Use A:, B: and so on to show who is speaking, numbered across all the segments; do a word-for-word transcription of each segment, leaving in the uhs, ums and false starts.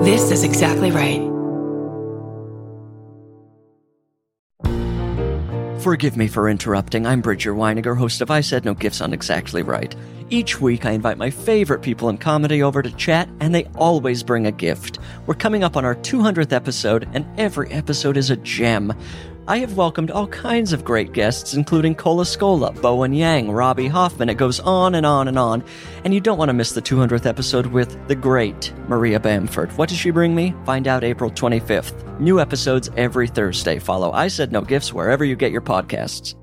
A: This is exactly right.
B: Forgive me for interrupting. I'm Bridger Weiniger, host of I Said No Gifts on Exactly Right. Each week, I invite my favorite people in comedy over to chat, and they always bring a gift. We're coming up on our two hundredth episode, and every episode is a gem. I have welcomed all kinds of great guests, including Cola Scola, Bowen Yang, Robbie Hoffman. It goes on and on and on. And you don't want to miss the two hundredth episode with the great Maria Bamford. What does she bring me? Find out April twenty-fifth. New episodes every Thursday. Follow I Said No Gifts wherever you get your podcasts.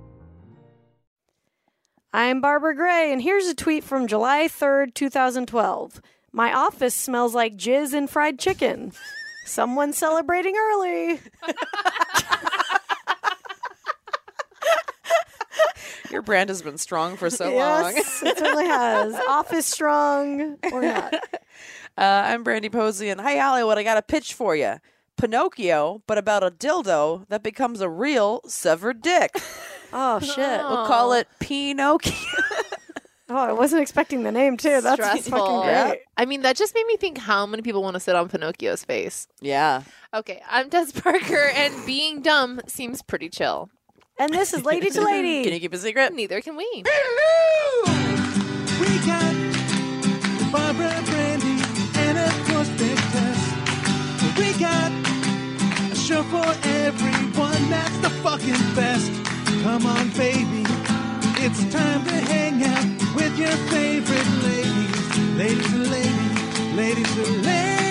C: I'm Barbara Gray, and here's a tweet from July third, twenty twelve. My office smells like jizz and fried chicken. Someone celebrating early.
D: Your brand has been strong for so
C: yes,
D: long.
C: It certainly has. Office strong or not.
D: Uh, I'm Brandy Posey, and hey, Hollywood, I got a pitch for you. Pinocchio, but about a dildo that becomes a real severed dick.
C: Oh, shit.
D: We'll call it Pinocchio.
C: Oh, I wasn't expecting the name, too. That's
E: Stressful.
C: fucking great.
D: Yeah.
E: I mean, that just made me think how many people want to sit on Pinocchio's face.
D: Yeah.
E: Okay, I'm Des Parker, and being dumb seems pretty chill.
C: And this is Lady to Lady.
D: Can you keep a secret?
E: Neither can we.
F: Hello! We got Barbara, Brandy, and of course Big Tess. We got a show for everyone that's the fucking best. Come on, baby. It's time to hang out with your favorite ladies. Ladies to ladies. Ladies to ladies.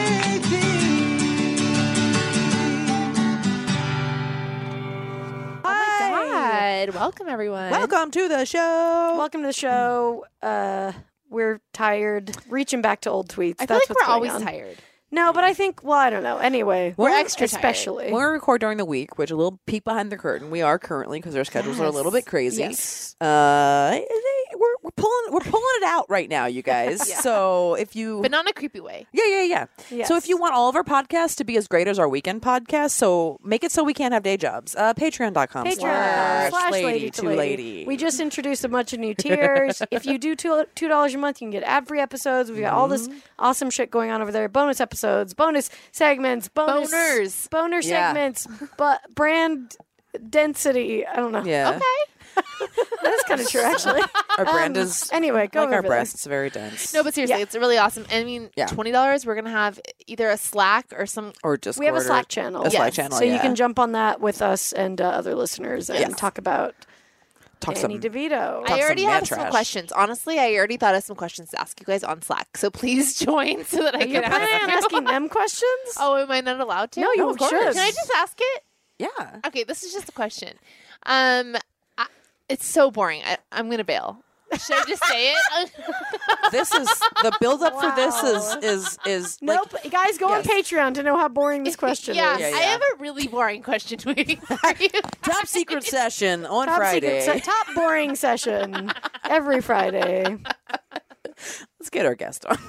E: Hi. Welcome, everyone.
D: Welcome to the show.
C: Welcome to the show. Uh, we're tired. Reaching back to old tweets.
E: I feel
C: That's
E: like
C: what's
E: we're
C: going
E: always
C: on.
E: tired.
C: No, but I think, well, I don't know. Anyway,
E: We're extra tired.
C: especially.
D: When we record during the week, which a little peek behind the curtain, we are currently because our schedules are a little bit crazy.
C: Yes.
D: Uh, we're we're pulling we're pulling it out right now, you guys.
E: Yeah.
D: So if you
E: But not in a creepy way.
D: yeah yeah yeah.
C: Yes.
D: So if you want all of our podcasts to be as great as our weekend podcast, so make it so we can't have day jobs. Uh, Patreon.com
C: Patreon
D: slash
C: slash
D: lady
C: lady
D: to
C: to
D: lady.
C: lady. We just introduced a bunch of new tiers. If you do two two dollars a month, you can get ad free episodes. We've got all this
D: Mm-hmm.
C: awesome shit going on over there. Bonus episodes, bonus segments, bonus
E: Boners.
C: boner
D: Yeah.
C: segments, but brand density. I don't know.
D: Yeah.
E: Okay.
C: That is kind of true, actually.
D: Our brand
C: Um,
D: is
C: anyway, go
D: like
C: over
D: our
C: there.
D: breasts, very dense.
E: No, but seriously,
C: Yeah.
E: it's really awesome. I mean,
D: Yeah.
E: twenty dollars, we're going to have either a Slack or some...
D: or just
C: We have a Slack channel.
D: A Slack
E: Yes.
D: channel.
C: So
D: yeah.
C: you can jump on that with us and uh, other listeners and
D: Yes.
C: talk about
D: talk
C: Danny
D: some.
C: DeVito.
D: Talk
E: I already
D: some
E: have
D: man
E: some
D: trash.
E: questions. Honestly, I already thought of some questions to ask you guys on Slack. So please join so that I
C: You're
E: can
C: planning on
E: ask
C: asking them questions?
E: Oh, am I not allowed to?
C: No, you
E: Oh,
C: of course. should.
E: Can I just ask it?
D: Yeah.
E: Okay, this is just a question. Um, I, it's so boring. I, I'm going to bail. Should I just say it?
D: This is the build up for this
C: Wow.
D: is is is like,
C: Nope. Guys, go
D: Yes.
C: on Patreon to know how boring this question
E: yeah,
C: is.
D: Yeah,
E: I
D: yeah.
E: have a really boring question waiting for you.
D: top secret session on
C: Top
D: Friday.
C: secret, se- top boring session every Friday.
D: Let's get our guest on.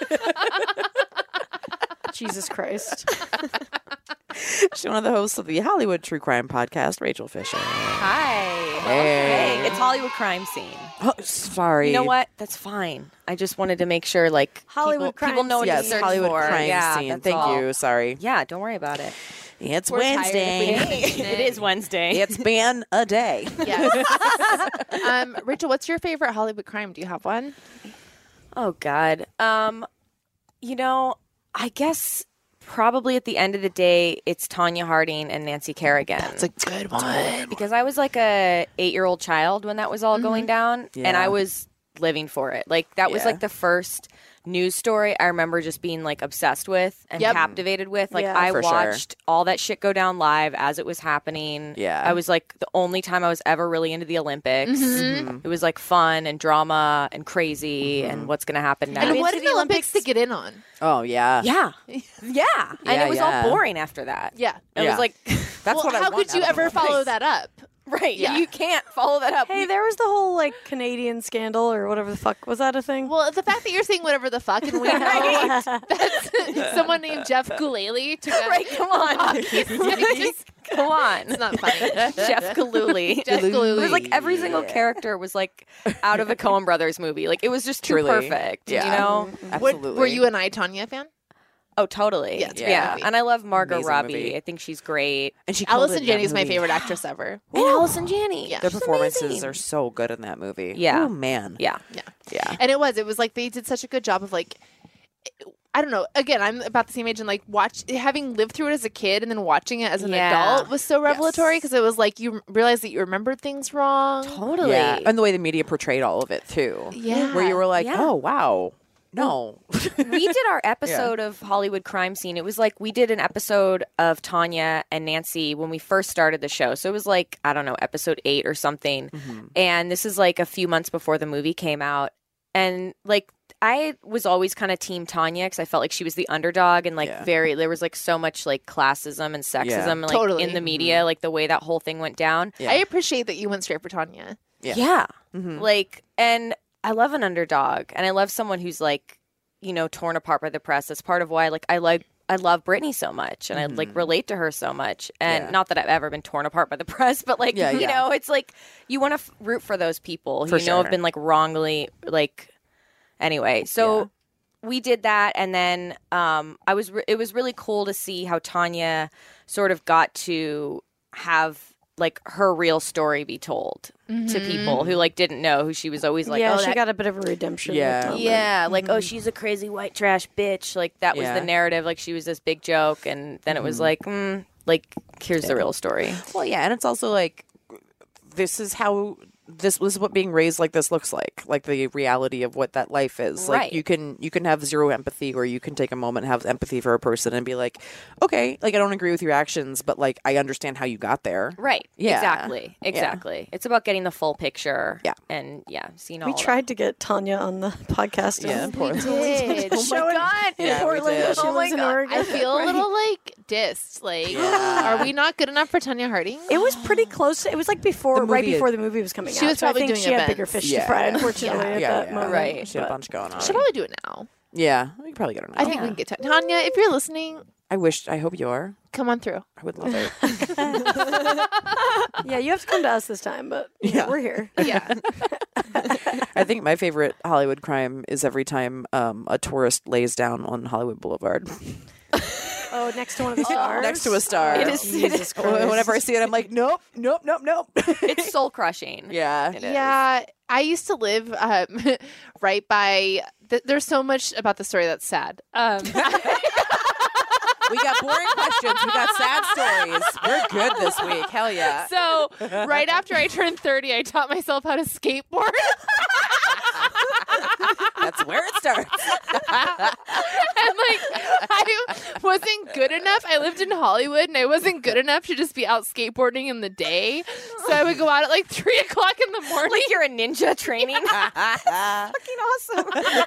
C: Jesus Christ.
D: She's one of the hosts of the Hollywood True Crime Podcast, Rachel Fisher.
G: Hi.
D: Hey.
G: Hey, it's Hollywood crime scene.
D: Oh, sorry.
G: You know what? That's fine. I just wanted to make sure, like,
C: Hollywood
G: people,
C: crime
G: people know what
D: Yes,
G: to search
D: Hollywood
G: for.
D: crime
G: yeah,
D: scene.
G: that's
D: Thank
G: all.
D: you. Sorry.
G: Yeah, don't worry about it.
D: It's
E: We're tired if we
D: Wednesday.
E: didn't mention
G: It is Wednesday.
D: It's been a day.
E: Yes. um, Rachel, what's your favorite Hollywood crime? Do you have one?
G: Oh God. Um, you know, I guess probably at the end of the day, it's Tanya Harding and Nancy Kerrigan.
E: That's a good one.
G: Because I was like a eight-year-old child when that was all going down, and
D: Yeah.
G: I was living for it. Like that was
D: Yeah.
G: like the first news story I remember just being like obsessed with and
E: Yep.
G: captivated with. Like
C: Yeah.
G: I
D: For sure.
G: watched all that shit go down live as it was happening.
D: Yeah.
G: I was like the only time I was ever really into the Olympics.
D: Mm-hmm.
G: It was like fun and drama and crazy and what's going to happen now.
E: And
C: been
E: what
C: to
E: did
C: the
E: the Olympics to get in on?
D: Oh yeah.
G: Yeah. Yeah. and
D: Yeah,
G: it was
D: yeah.
G: all boring after that.
E: Yeah.
G: It
D: Yeah.
G: was like,
D: That's
E: well,
D: what I
E: how
D: want
E: could you
D: out of
E: ever
D: the
E: follow
D: Olympics.
E: that up?
G: right.
E: Yeah.
G: You can't follow that up.
C: Hey, there was the whole like Canadian scandal or whatever the fuck. Was that a thing?
E: Well, the fact that you're saying whatever the fuck, and we know that someone named Jeff Gulali took a
G: Right, come on.
E: Just-
G: Come on.
E: it's not funny.
G: Jeff Galooly.
E: Jeff
G: It
E: Gulali.
G: was like every single character was like out of a Coen Brothers movie. Like it was just too
D: Truly.
G: perfect.
D: Yeah.
G: You know?
E: What-
D: Absolutely.
E: were you an I, Tanya fan?
G: Oh, totally.
E: Yeah, it's a
G: yeah.
E: great movie.
G: And I love Margot
D: Amazing
G: Robbie.
D: movie.
G: I think she's great.
D: And she killed it
E: Allison
D: in that
E: Janney is my
D: movie.
E: favorite actress ever.
G: And Allison Janney.
E: Yeah.
D: Their
G: She's
D: performances
G: amazing.
D: are so good in that movie.
G: Yeah.
D: Oh man.
G: Yeah.
E: Yeah.
D: Yeah.
E: And it was. It was like they did such a good job of like, I don't know. Again, I'm about the same age, and like watch having lived through it as a kid and then watching it as an
G: Yeah.
E: adult was so revelatory because it was like you realized that you remembered things wrong.
G: Totally.
D: Yeah. And the way the media portrayed all of it too.
E: Yeah.
D: Where you were like,
G: Yeah.
D: oh wow. No.
G: We did our episode of Hollywood Crime Scene. It was like we did an episode of Tanya and Nancy when we first started the show. So it was like, I don't know, episode eight or something.
D: Mm-hmm.
G: And this is like a few months before the movie came out. And like, I was always kind of team Tanya because I felt like she was the underdog and like
D: Yeah.
G: very, there was like so much like classism and sexism
D: Yeah.
G: like
E: Totally.
G: in the media, like the way that whole thing went down.
D: Yeah.
E: I appreciate that you went straight for Tanya.
D: Yeah.
G: Yeah.
D: Mhm.
G: Like, and I love an underdog and I love someone who's like, you know, torn apart by the press. That's part of why like I like I love Britney so much and I like relate to her so much. And
D: Yeah.
G: not that I've ever been torn apart by the press, but like
D: Yeah,
G: you
D: yeah.
G: know, it's like you want to f- root for those people
D: For
G: who you know
D: sure.
G: have been like wrongly like anyway. So we did that and then um I was re- it was really cool to see how Tanya sort of got to have like her real story be told to people who like didn't know who she was always like
C: yeah,
G: oh
C: she
G: that
C: got a bit of a redemption.
D: Yeah.
C: moment.
G: yeah, like oh, she's a crazy white trash bitch. Like that was
D: Yeah.
G: the narrative. Like she was this big joke, and then it was like, mm, like here's the real story.
D: Well, yeah, and it's also like this is how this was what being raised like this looks like, like the reality of what that life is. Like
G: Right.
D: you can you can have zero empathy, or you can take a moment and have empathy for a person and be like, okay, like I don't agree with your actions, but like I understand how you got there.
G: Right.
D: Yeah.
G: Exactly. Exactly. It's about getting the full picture.
D: Yeah.
G: And yeah, seeing all.
C: We
G: of it.
C: tried to get Tanya on the podcast.
D: Yeah,
C: and
D: poor-
E: Did.
C: Oh my God.
D: Yeah, we
C: Portland.
D: did.
C: She
G: Oh my
C: lives in
G: God.
C: Oregon.
E: I feel a little like dissed. Like, are we not good enough for Tanya Harding?
C: It was pretty close. It was like before,
D: The
C: right
D: movie-
C: before the movie was coming
E: She
C: out.
E: was
C: so I
E: probably
C: think
E: doing
C: she had
E: events.
C: bigger fish
D: Yeah.
C: to fry, unfortunately,
D: Yeah,
C: at
D: yeah,
C: that
D: yeah.
C: moment.
G: Right.
D: She had a
C: But-
D: bunch going on.
E: Should probably do it now.
D: Yeah, we could probably get her now.
E: I think we can get to Tanya. If you're listening,
D: I wish. I hope you are.
E: come on through.
D: I would love it.
C: Yeah, you have to come to us this time, but you know,
D: Yeah.
C: we're here.
E: Yeah.
D: I think my favorite Hollywood crime is every time um, a tourist lays down on Hollywood Boulevard
C: Oh, next to one of the stars.
D: next to a star.
G: It is- it is
D: Whenever I see it, I'm like, nope, nope, nope, nope.
G: It's soul crushing.
D: yeah.
G: It is.
E: Yeah, I used to live um, right by. Th- there's so much about the story that's sad. Um,
D: We got boring questions. We got sad stories. We're good this week. Hell yeah.
E: so right after I turned thirty, I taught myself how to skateboard.
D: That's where it starts.
E: And like I wasn't good enough. I lived in Hollywood and I wasn't good enough to just be out skateboarding in the day. So I would go out at like three o'clock in the morning
G: Like you're a ninja training.
C: Fucking awesome.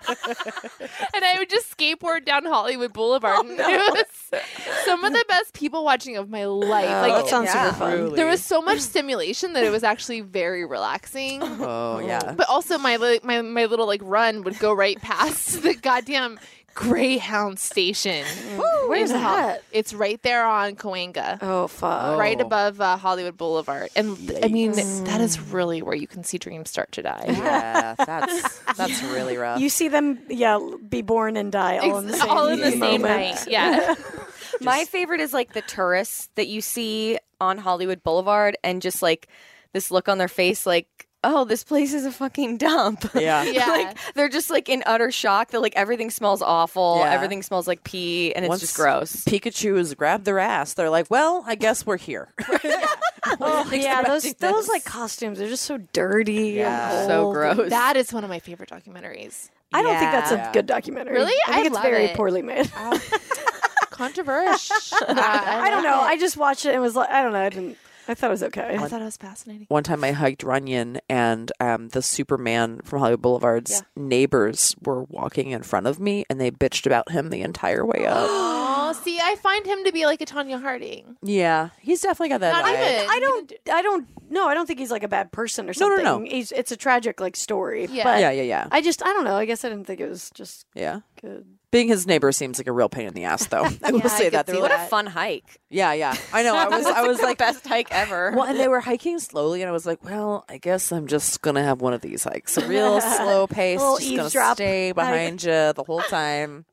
E: and I would just skateboard down Hollywood Boulevard. And it was some of the best people watching of my life.
C: Oh,
E: like
C: that sounds
G: yeah.
C: super fun.
D: Truly.
E: there was so much stimulation that it was actually very relaxing.
D: Oh yeah.
E: But also my li- my my little like run would go right past the goddamn Greyhound station.
C: Where's
E: in Hol-
C: that?
E: It's right there on Cahuenga.
C: Oh, fuck.
E: Right
D: Oh.
E: above uh, Hollywood Boulevard, and th- I mean that is really where you can see dreams start to die.
D: Yeah, that's that's really rough.
C: You see them, yeah, be born and die all in the
E: Ex-
C: same
E: all in the same
C: moment.
E: night. Yeah,
G: My favorite is like the tourists that you see on Hollywood Boulevard and just like this look on their face like, oh, this place is a fucking dump.
D: yeah.
E: yeah.
G: Like they're just like in utter shock that like everything smells awful,
D: Yeah.
G: everything smells like pee, and it's
D: Once
G: just gross.
D: Pikachu has grabbed their ass. They're like, well, I guess we're here.
C: Oh, yeah, those
D: expecting
C: those
D: this.
C: like costumes are just so dirty.
D: Yeah.
C: and
G: So
C: old.
G: gross.
E: that is one of my favorite documentaries.
C: I don't think that's
D: Yeah.
C: a good documentary.
E: Really?
C: I think
E: I
C: it's
E: love
C: very
E: it.
C: poorly made.
E: Controversial.
C: I don't know. I just watched it and was like, I don't know. I didn't. I thought it was okay.
E: I thought it was fascinating.
D: One time I hiked Runyon, and um, the Superman from Hollywood Boulevard's
E: Yeah.
D: neighbors were walking in front of me, and they bitched about him the entire way up.
E: Oh, see, I find him to be like a Tanya Harding.
D: Yeah, he's definitely got that
E: Not
D: vibe.
E: even.
C: I don't. I don't. No, I don't think he's like a bad person or
D: No, no,
C: something.
D: no.
C: He's. It's a tragic like story.
E: Yeah.
C: But
D: Yeah, yeah, yeah,
C: I just. I don't know. I guess I didn't think it was just
D: yeah.
C: good.
D: Being his neighbor seems like a real pain in the ass, though. I will
E: Yeah, I
D: say
E: could
D: that. They
E: see
D: were
G: What
D: like,
G: a fun hike.
D: yeah, yeah. I know. I was, I was like,
G: best hike ever.
D: well, and they were hiking slowly, and I was like, well, I guess I'm just gonna have one of these hikes, a real slow pace,
C: A little
D: just gonna
C: eavesdrop
D: stay
C: hike.
D: behind you the whole time.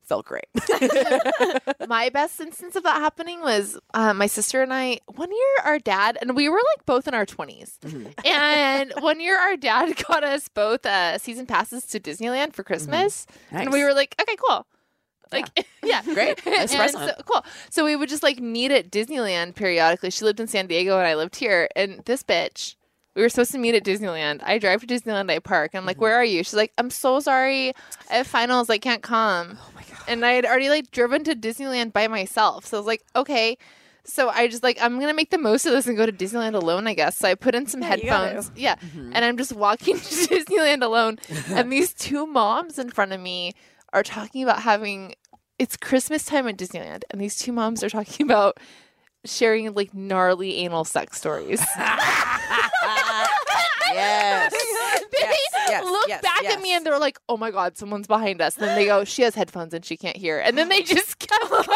D: felt great.
E: My best instance of that happening was uh, my sister and I. One year, our dad and we were like both in our twenties, and one year our dad got us both uh, season passes to Disneyland for Christmas,
D: Nice.
E: and we were like, okay, cool. Like, yeah,
D: Great. Nice
E: And
D: present.
E: so, cool. So we would just like meet at Disneyland periodically. She lived in San Diego and I lived here. And this bitch, we were supposed to meet at Disneyland. I drive to Disneyland, I park. I'm like, where are you? She's like, I'm so sorry. I have finals. I can't come. Oh my God. And I had already like driven to Disneyland by myself. So I was like, okay. So I just like, I'm going to make the most of this and go to Disneyland alone, I guess. So I put in some
C: Yeah, you gotta.
E: headphones. Yeah. And I'm just walking to Disneyland alone. And these two moms in front of me are talking about having it's Christmas time at Disneyland, and these two moms are talking about sharing like gnarly anal sex stories.
D: Yes.
E: They
D: Yes, yes,
E: look
D: yes,
E: back
D: yes.
E: at me and they're like, "Oh my God, someone's behind us." And then they go, "She has headphones and she can't hear." And then they just kept going.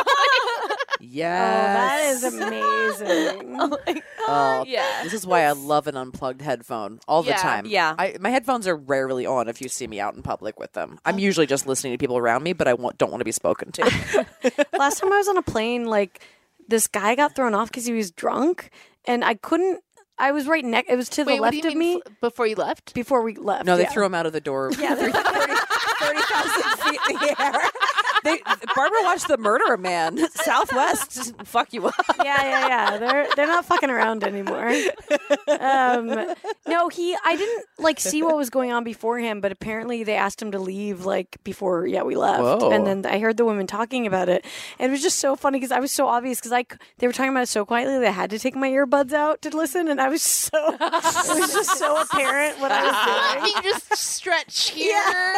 D: Yes.
C: Oh, that is amazing.
D: Oh,
G: Yeah.
D: This is why I love an unplugged headphone all the
E: Yeah.
D: time.
G: Yeah.
D: I, my headphones are rarely on if you see me out in public with them. I'm usually just listening to people around me, but I want, don't want to be spoken to.
C: Last time I was on a plane, like this guy got thrown off because he was drunk, and I couldn't. I was right next. It was to the
E: Wait, what
C: left
E: do you
C: of
E: mean
C: me
E: f- before you left?
C: before we left.
D: No, they
C: yeah.
D: threw him out of the door
C: Yeah,
D: thirty thousand feet in the air. They, Barbara watched The Murderer Man. Southwest, fuck you up.
C: yeah, yeah, yeah. They're they're not fucking around anymore. Um, no, he. I didn't like see what was going on before him, but apparently they asked him to leave like before. Yeah, we left,
D: Whoa.
C: and then I heard the women talking about it, and it was just so funny because I was so obvious because I c- they were talking about it so quietly that I had to take my earbuds out to listen, and I was so it was just so apparent what I was doing.
E: You just stretch here.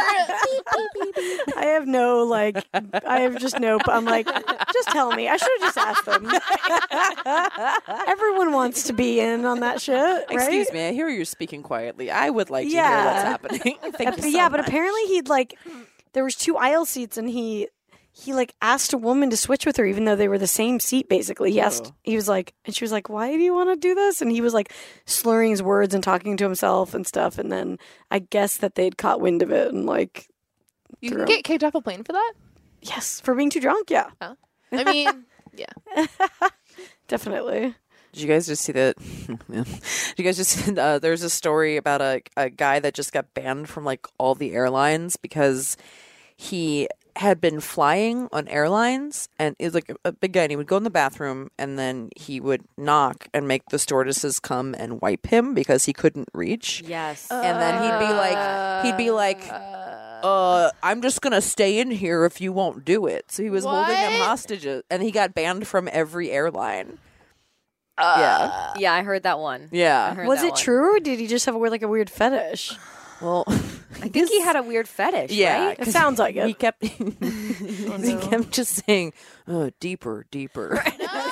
C: I have no like. I have just no. I'm like, just tell me. I should have just asked them. Everyone wants to be in on that shit, right?
D: Excuse me, I hear you're speaking quietly. I would like to
C: Yeah.
D: hear what's happening. Thank
C: Uh,
D: you
C: but
D: so
C: yeah, but
D: much.
C: apparently he'd like there was two aisle seats and he he like asked a woman to switch with her even though they were the same seat basically. He asked
D: Oh.
C: he was like and she was like, "Why do you want to do this?" And he was like slurring his words and talking to himself and stuff, and then I guess that they'd caught wind of it and like
E: You
C: Threw
E: can
C: 'em.
E: get kicked off a plane for that?
C: yes, for being too drunk, yeah.
E: I mean, yeah.
C: Definitely.
D: Did you guys just see that? Yeah. Did you guys just? Uh, there's a story about a a guy that just got banned from like all the airlines because he had been flying on airlines and is like a, a big guy. And he would go in the bathroom and then he would knock and make the stewardesses come and wipe him because he couldn't reach.
G: Yes.
D: And then he'd be like, he'd be like, uh, I'm just gonna stay in here if you won't do it. So he was holding them
E: What?
D: hostages, and he got banned from every airline. yeah,
G: yeah, I heard that one. I
D: yeah.
G: heard
C: Was
G: that
C: it
G: one.
C: true or did he just have a weird like a weird fetish?
D: Well,
G: I think he had a weird fetish.
D: yeah,
G: Right?
C: It sounds like it.
D: he kept he kept just saying, "Oh, deeper, deeper."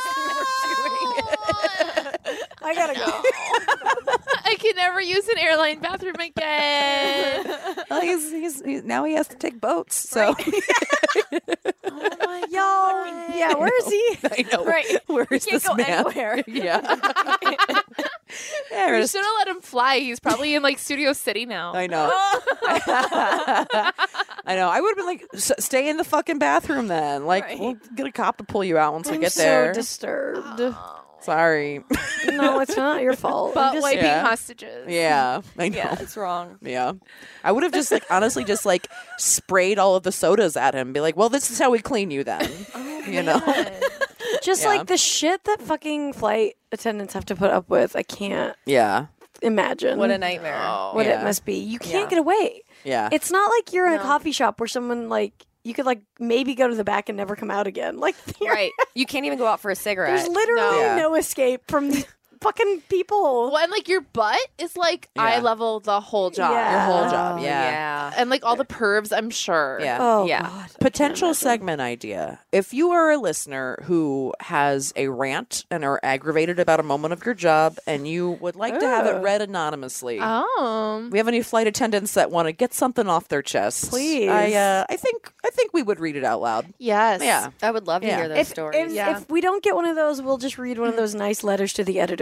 C: I gotta go.
E: I can never use an airline bathroom again.
D: Well, he's, he's, he's now he has to take boats. So
E: Oh my
C: Y'all, yeah, where is he?
D: I know.
G: Right.
D: Where is
G: Can't
D: this
G: go
D: man?
G: anywhere.
D: Yeah. yeah
E: We
D: just-
E: should have let him fly. He's probably in like Studio City now.
D: I know. I know. I would have been like, S- stay in the fucking bathroom then. Like,
G: Right.
D: we'll get a cop to pull you out once we
C: I'm
D: get
C: so
D: there.
C: disturbed.
D: Sorry.
C: No, it's not your fault.
E: But
C: I'm just-
E: wiping
D: Yeah.
E: hostages.
D: yeah, I know.
G: Yeah,
D: Yeah.
G: it's wrong.
D: I would have just like honestly just like sprayed all of the sodas at him. Be like, well, this is how we clean you then. you know.
C: just
D: Yeah.
C: like the shit that fucking flight attendants have to put up with. I can't
D: Yeah.
C: imagine
G: What a nightmare.
C: what
D: Yeah.
C: it must be. You can't
G: Yeah.
C: get away.
D: Yeah.
C: It's not like you're in a
E: No.
C: coffee shop where someone like you could like maybe go to the back and never come out again. Like you're-
G: Right. You can't even go out for a cigarette.
C: there's literally
D: No.
C: no escape from these fucking people.
E: Well, and like your butt is like
D: Yeah.
E: eye level the whole job.
C: Yeah.
D: Your whole job.
G: Oh,
D: Yeah.
G: yeah.
E: And like all the pervs, I'm sure.
D: Yeah.
C: Oh
G: Yeah.
C: God.
D: Potential segment idea. If you are a listener who has a rant and are aggravated about a moment of your job and you would like to have it
C: Ugh.
D: read anonymously,
E: Um.
D: we have any flight attendants that want to get something off their chests?
C: Please.
D: I uh, I think I think we would read it out loud.
E: Yes.
D: Yeah.
G: I would love to
D: Yeah.
G: hear those
C: If,
G: stories.
C: if,
E: Yeah.
C: if we don't get one of those, we'll just read one of those nice letters to the editor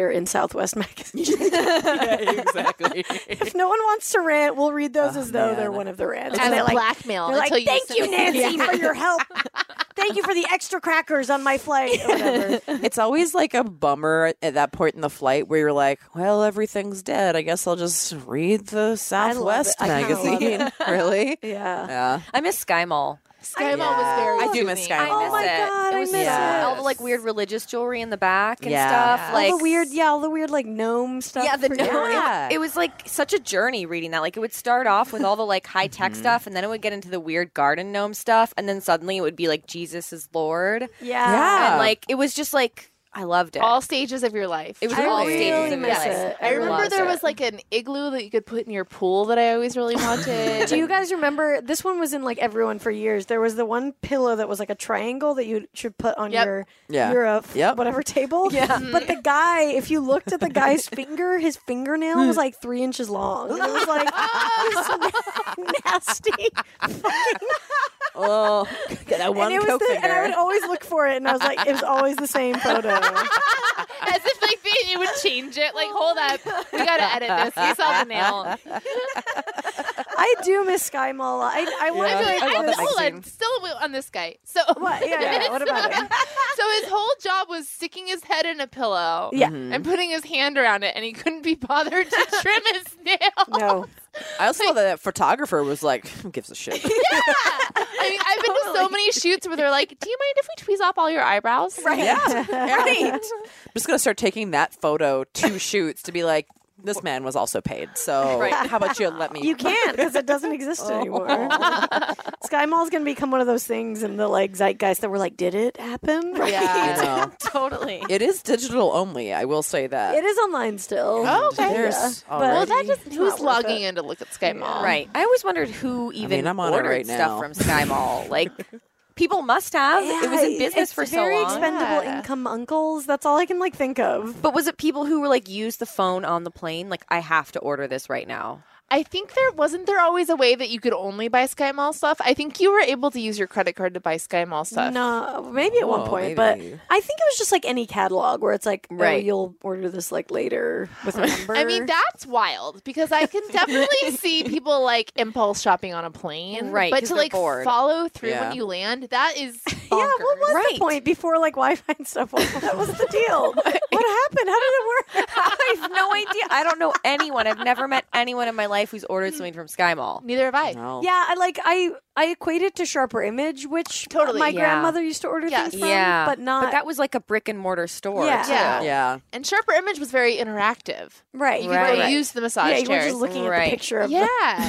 C: editor in Southwest Magazine.
D: yeah, exactly.
C: If no one wants to rant, we'll read those
D: Oh,
C: as though
D: man.
C: they're one of the rants.
E: As
C: And they're
E: a
C: like,
E: blackmail
C: they're like,
E: until you
C: thank
E: send
C: you,
E: it-
C: Nancy,
E: Yeah.
C: for your help. Thank you for the extra crackers on my flight. Or whatever.
D: It's always like a bummer at that point in the flight where you're like, well, everything's dead. I guess I'll just read the Southwest
C: I kinda love
D: magazine. Really?
C: Yeah.
D: Yeah.
G: I miss Sky Mall.
E: Sky Mall was
D: Yeah.
E: very
D: I do miss
E: soothing.
D: Sky
G: I
D: Mall.
G: miss
C: Oh my
G: it.
C: God,
G: it
C: I
G: was
C: miss
G: yeah.
C: it.
G: all the like weird religious jewelry in the back and
D: Yeah.
G: stuff.
D: Yeah.
G: Like
C: all the weird, yeah, all the weird like gnome stuff.
G: Yeah, the
C: for-
G: no,
D: Yeah.
G: it, it was like such a journey reading that. Like it would start off with all the like high tech stuff, and then it would get into the weird garden gnome stuff, and then suddenly it would be like Jesus is Lord,
C: Yeah.
D: Yeah.
G: and like it was just like I loved it.
E: All stages of your life.
G: it was
C: I
G: all
C: really
G: stages of
C: miss
G: my life.
C: it.
E: I remember
G: loved
E: there
G: it.
E: was like an igloo that you could put in your pool that I always really wanted.
C: Do you guys remember this one was in like everyone for years? There was the one pillow that was like a triangle that you should put on
E: Yep.
C: your
D: Yeah.
C: your uh, f-
D: Yep.
C: whatever table.
G: Yeah.
C: But the guy, if you looked at the guy's finger, his fingernail was like three inches long. And it was like this nasty.
D: Oh, get that one
C: and it was
D: coke
C: the,
D: finger.
C: and I would always look for it, and I was like, it was always the same photo.
E: As if like they, it would change it. Like, hold up, we gotta edit this. You saw the nail.
C: I do miss Sky Mall. I I want
D: Yeah.
C: to.
E: Wait,
D: I love that
E: hold
D: magazine.
E: on, still on this guy. So
C: What? Yeah, yeah. What about it?
E: So his whole job was sticking his head in a pillow,
C: Yeah.
E: and putting his hand around it, and he couldn't be bothered to trim his nail.
C: No.
D: I also love that that photographer was like, who gives a shit?
E: Yeah, I mean, I've been to so many shoots where they're like, "Do you mind if we tweeze off all your eyebrows?"
G: Right.
D: Yeah. Right. I'm just going to start taking that photo to shoots to be like, this man was also paid. So
G: Right.
D: how about you let me?
C: You can't because it doesn't exist anymore. Sky Mall's gonna become one of those things in the like zeitgeist that we're like, did it happen?
D: Yeah, I know.
G: Totally.
D: It is digital only. I will say that.
C: It is online still.
E: Oh, okay.
D: There's
C: Yeah.
E: Well,
C: But-
E: that just
C: It's
E: who's
C: not worth
E: logging
C: it.
E: in to look at Sky Mall?
G: Right. I always wondered who even
D: mean, I'm on it
G: ordered
D: right
G: stuff
D: now.
G: from Sky Mall. Like people must have. it was in
C: Yeah,
G: business
C: it's
G: for so
C: very
G: long.
C: expendable
E: Yeah.
C: income uncles. That's all I can like think of.
G: But was it people who were like use the phone on the plane? Like I have to order this right now.
E: I think there wasn't there always a way that you could only buy Sky Mall stuff. I think you were able to use your credit card to buy Sky Mall stuff.
C: No, maybe at one
D: Whoa,
C: point, but
D: maybe.
C: I think it was just like any catalog where it's like, oh,
G: Right.
C: you'll order this like later with a number.
E: I mean, that's wild because I can definitely see people like impulse shopping on a plane.
G: Right,
E: But
G: 'cause
E: to
G: they're
E: like
G: bored.
E: follow through
D: Yeah.
E: when you land, that is
C: yeah,
E: bonkers.
C: what was
G: Right.
C: the point before like Wi-Fi and stuff? What, what was the deal? What happened? How did it work?
G: I have no idea. I don't know anyone. I've never met anyone in my life who's ordered something from Sky Mall.
E: Neither have I.
D: No.
C: Yeah, I like I I equate it to Sharper Image, which
E: Totally.
C: my
G: Yeah.
C: grandmother used to order
E: Yes.
C: things from,
G: Yeah,
C: but not
G: But that was like a brick and mortar store.
C: Yeah.
G: too.
E: Yeah.
D: Yeah.
E: And Sharper Image was very interactive.
C: right.
E: You
G: Right.
E: could go
G: Right.
E: use the massage
C: Yeah, you were
E: chairs.
C: just looking at
G: Right.
C: the picture of
E: yeah.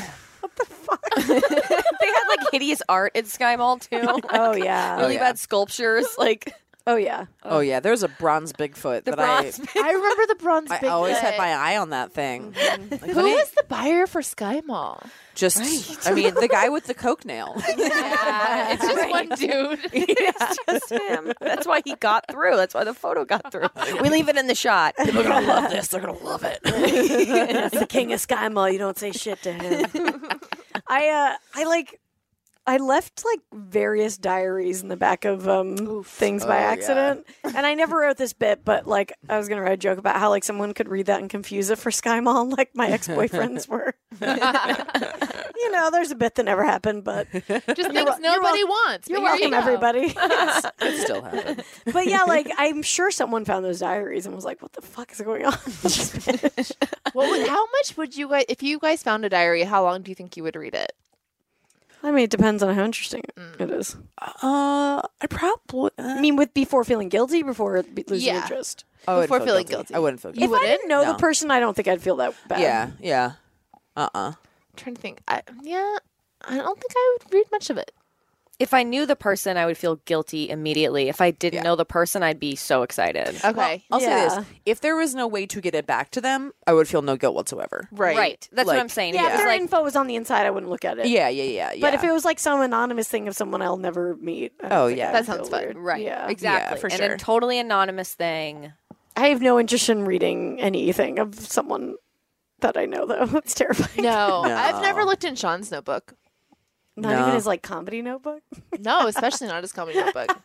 C: the
G: They had like hideous art at Sky Mall too.
C: Oh yeah.
G: really
D: yeah.
G: bad sculptures. Like
C: Oh yeah.
D: Oh yeah. There's a bronze Bigfoot
G: the
D: that
G: bronze.
E: I remember the bronze
D: I,
E: Bigfoot.
D: I always had my eye on that thing. Like,
E: Who
D: let me-
E: was the buyer for Sky Mall?
D: just? I mean, the guy with the coke nail.
E: Yeah, it's just one dude.
G: It's just him. That's why he got through. That's why the photo got through. We leave it in the shot.
D: People are gonna love this. They're gonna love it.
C: It's the king of Sky Mall. You don't say shit to him. I uh I like I left like various diaries in the back of um things by
D: Oh, yeah.
C: accident. And I never wrote this bit, but like I was gonna write a joke about how like someone could read that and confuse it for Sky Mall, like my ex boyfriends were. You know, there's a bit that never happened, but
E: Just
C: You're
E: things
C: wel-
E: nobody
C: you're
E: wants.
C: you're
E: but here you
C: welcome,
E: go.
C: everybody.
D: It still happened.
C: But yeah, like I'm sure someone found those diaries and was like, "What the fuck is going on?" with this bitch?"
E: What would, how much would you guys, if you guys found a diary, how long do you think you would read it?
C: I mean, it depends on how interesting it is.
D: Uh, I probably. Uh,
C: I mean, with before feeling guilty, before be- losing
E: Yeah.
C: interest.
D: I wouldn't
E: before
D: feel
E: feeling
D: guilty.
E: guilty.
D: I wouldn't feel
E: You
C: If
D: guilty.
C: I didn't know
D: No.
C: the person, I don't think I'd feel that bad.
D: Yeah. Yeah. Uh. uh
E: I'm trying to think. I, yeah, I don't think I would read much of it.
G: If I knew the person, I would feel guilty immediately. If I didn't
D: Yeah.
G: know the person, I'd be so excited.
E: Okay.
D: I'll
C: Yeah.
D: say this: if there was no way to get it back to them, I would feel no guilt whatsoever.
E: right.
G: Right. That's what
D: Like-
G: I'm saying.
C: Yeah,
G: It
C: if
G: was
C: their
G: like,
C: info was on the inside, I wouldn't look at it.
D: Yeah. Yeah. Yeah. Yeah.
C: But if it was like some anonymous thing of someone I'll never meet, I don't
D: Oh,
C: think
D: yeah.
C: I'd
E: That
C: feel
E: sounds fun.
C: weird.
G: right.
C: Yeah.
G: Exactly.
D: for
G: and
D: sure.
G: a totally anonymous thing.
C: I have no interest in reading anything of someone that I know, though. It's terrifying.
E: No,
D: No.
E: I've never looked in Sean's notebook.
C: Not
D: No.
C: even his like comedy notebook.
E: No, especially not his comedy notebook.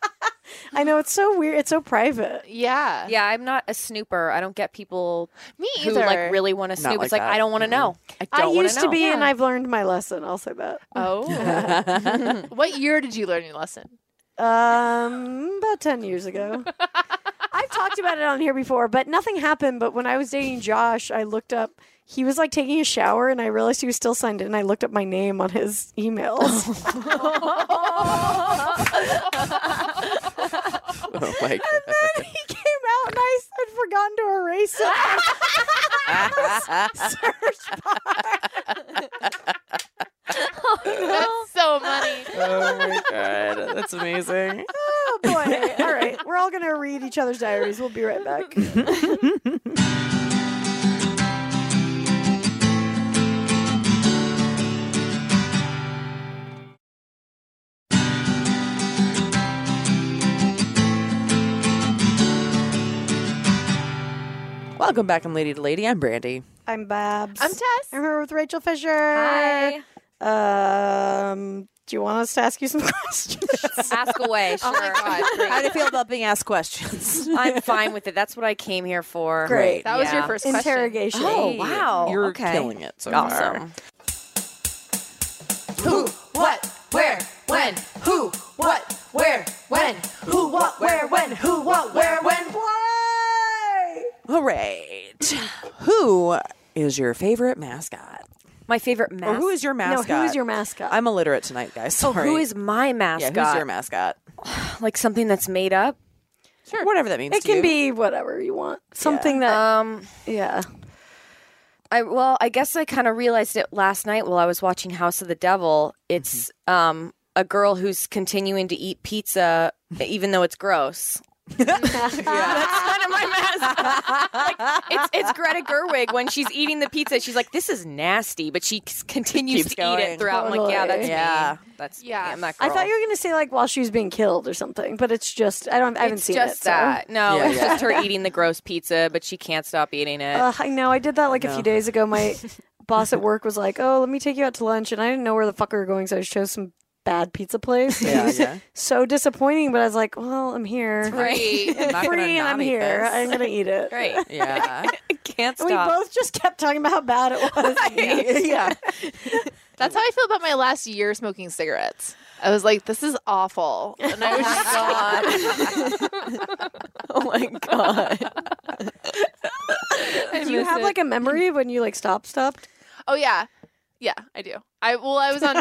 C: I know it's so weird. It's so private.
E: Yeah.
G: Yeah, I'm not a snooper. I don't get people
E: Me
G: who
E: either.
G: like really want to snoop.
D: like
G: it's like
D: that.
G: I don't want to know. I
C: I
G: don't want
C: used
G: to
C: to
G: know.
C: be, and
E: Yeah.
C: I've learned my lesson. I'll say that.
E: Oh. What year did you learn your lesson?
C: Um, about ten years ago. I've talked about it on here before, but nothing happened. But when I was dating Josh, I looked up. He was like taking a shower, and I realized he was still signed in. And I looked up my name on his emails.
D: Oh my god.
C: And then he came out, and I had forgotten to erase it.
E: That's so funny.
D: Oh my god. That's amazing.
C: Oh boy! All right, we're all gonna read each other's diaries. We'll be right back.
D: Welcome back on Lady to Lady. I'm Brandy.
C: I'm Babs.
E: I'm Tess.
C: I'm here with Rachel Fisher.
G: Hi.
C: Um, do you want us to ask you some questions?
G: Ask away. Sure.
E: Oh my God.
D: How do you feel about being asked questions?
G: I'm fine with it. That's what I came here for.
C: Great.
E: That was your
G: Yeah.
E: first question.
C: Interrogation.
G: Oh
D: Hey,
G: wow!
D: You're
G: okay.
D: killing it so far.
G: Awesome.
E: Who, what, where, when? Who, what, where, when? Who, what, where, when? Who, what, where, when?
D: All right. Who is your favorite mascot?
G: My favorite mascot.
D: Or who is your
C: No,
D: mascot?
C: who is your mascot?
D: I'm illiterate tonight, guys.
G: Oh,
D: Sorry.
G: who is my
D: Yeah,
G: mascot?
D: who's your mascot?
G: Like something that's made up.
D: Sure. Whatever that means
C: it
D: to
C: can
D: you.
C: be whatever you want. Something that,
G: Um,
C: yeah.
G: I well, I guess I kind of realized it last night while I was watching House of the Devil. It's um a girl who's continuing to eat pizza even though it's gross. That's kind of my mascot. Like, it's it's Greta Gerwig when she's eating the pizza. She's like, "This is nasty," but she c- continues
D: Keeps
G: to eat
D: going.
G: it throughout. I'm like, "Yeah, that's
C: Totally.
D: Yeah.
G: me. That's
E: Yeah.
G: me. I'm that
C: I
G: girl."
C: thought you were going to say like while she was being killed or something, but it's just, I don't, I haven't
G: it's
C: seen
G: just
C: it. so-
G: that. No,
D: Yeah,
G: it's
D: yeah.
G: just her eating the gross pizza, but she can't stop eating it.
C: Uh, I know. I did that like a
D: No.
C: few days ago. My boss at work was like, "Oh, let me take you out to lunch," and I didn't know where the fuck we were going, so I just chose some bad pizza place. It
D: Yeah,
C: was
D: yeah.
C: so disappointing, but I was like, "Well, I'm here,
E: Great.
D: I'm not
C: free,
D: gonna
C: and
D: not
C: I'm
D: eat
C: here.
D: this.
C: I'm gonna eat it."
G: Right.
D: Yeah.
G: I can't
C: And we
G: stop.
C: both just kept talking about how bad it was.
D: yeah.
E: That's how I feel about my last year smoking cigarettes. I was like, this is awful. And I was just
G: Oh my god.
C: Do you have like a memory of when you like stopped, stopped?
E: Oh, yeah. Yeah, I do. I Well, I was on...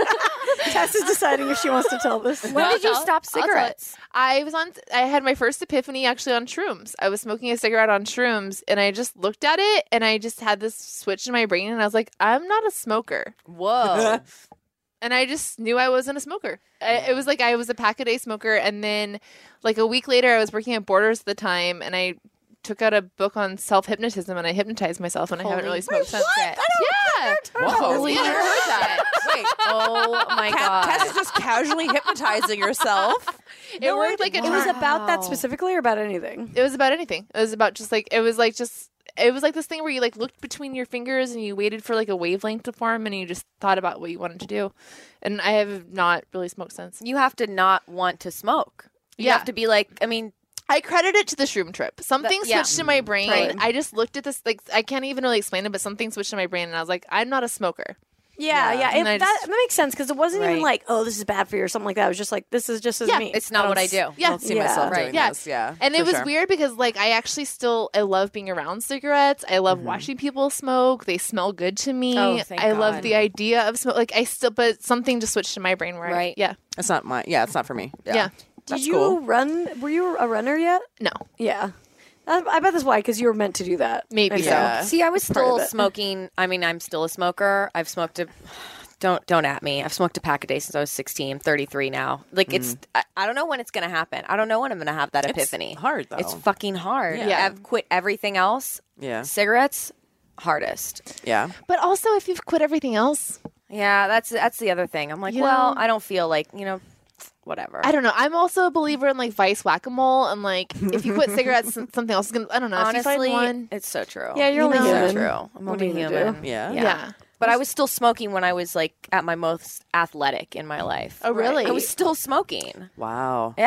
C: Tess is deciding if she wants to tell this.
G: When
E: I'll
G: did you
E: tell-
G: stop
E: I'll tell it.
G: cigarettes?
E: I was on. I had my first epiphany actually on shrooms. I was smoking a cigarette on shrooms, and I just looked at it, and I just had this switch in my brain, and I was like, "I'm not a smoker,"
G: Whoa.
E: and I just knew I wasn't a smoker. I, it was like I was a pack a day smoker, and then like a week later, I was working at Borders at the time, and I took out a book on self hypnotism, and I hypnotized myself, and I haven't really smoked since.
G: What?
E: Yeah.
D: Whoa.
E: You never heard that?
D: Wait.
G: Oh my god.
D: Tess is just casually hypnotizing yourself.
E: It worked like a
C: It was
E: charm.
C: about that specifically or about anything?
E: It was about anything. It was about just like it was like just it was like this thing where you like looked between your fingers and you waited for like a wavelength to form and you just thought about what you wanted to do. And I have not really smoked since.
G: You have to not want to smoke. You
E: Yeah.
G: have to be like, I mean,
E: I credit it to the shroom trip. Something
G: That- yeah.
E: switched in my brain.
C: Right.
E: I just looked at this like I can't even really explain it, but something switched in my brain and I was like, I'm not a smoker.
C: Yeah, yeah.
E: And
C: It,
E: I
C: that,
E: just-
C: that makes sense because it wasn't even
G: Right.
C: like, oh, this is bad for you or something like that. It was just like, this is just as
E: Yeah,
C: me.
G: it's not what I do.
E: Yeah.
D: I don't see
C: Yeah.
D: myself
G: Right.
D: doing
E: Yeah.
D: this. Yeah.
E: And
D: for
E: it was
D: sure.
E: weird because like I actually still I love being around cigarettes. I love watching people smoke. They smell good to me.
G: Oh, thank
E: I love
G: God.
E: the idea of smoke. Like I still, but something just switched in my brain where I,
G: Right.
E: yeah,
D: It's not my. Yeah, it's not for me.
E: yeah,
C: Did
D: That's
C: you
D: cool.
C: run? Were you a runner yet?
E: no,
C: Yeah. I, I bet that's why, because you were meant to do that.
E: maybe
C: And
E: so.
D: Yeah.
G: see, I was
C: Part of
G: still
C: it.
G: smoking. I mean, I'm still a smoker. I've smoked a. Don't don't at me. I've smoked a pack a day since I was sixteen. I'm thirty-three now. Like it's. I, I don't know when it's gonna happen. I don't know when I'm gonna have that
D: It's
G: epiphany.
D: hard, though.
G: It's fucking hard.
D: Yeah.
G: I've quit everything else.
D: Yeah.
G: Cigarettes, hardest.
D: Yeah.
E: But also, if you've quit everything else,
G: Yeah, that's that's the other thing. I'm like,
E: You
G: well,
E: know?
G: I don't feel like you know, whatever.
E: I don't know. I'm also a believer in like vice whack a mole, and like if you quit cigarettes, something else is gonna. I don't know.
G: Honestly,
E: if you find one,
G: it's so true.
C: Yeah, you're
E: You
C: only
E: know.
C: human.
G: so true. I'm
C: What
G: only
C: are you gonna
G: human.
C: do?
D: Yeah.
G: Yeah.
E: yeah.
G: But I was still smoking when I was like at my most athletic in my life.
E: Oh, really?
G: I was still smoking.
D: Wow.
G: Yeah.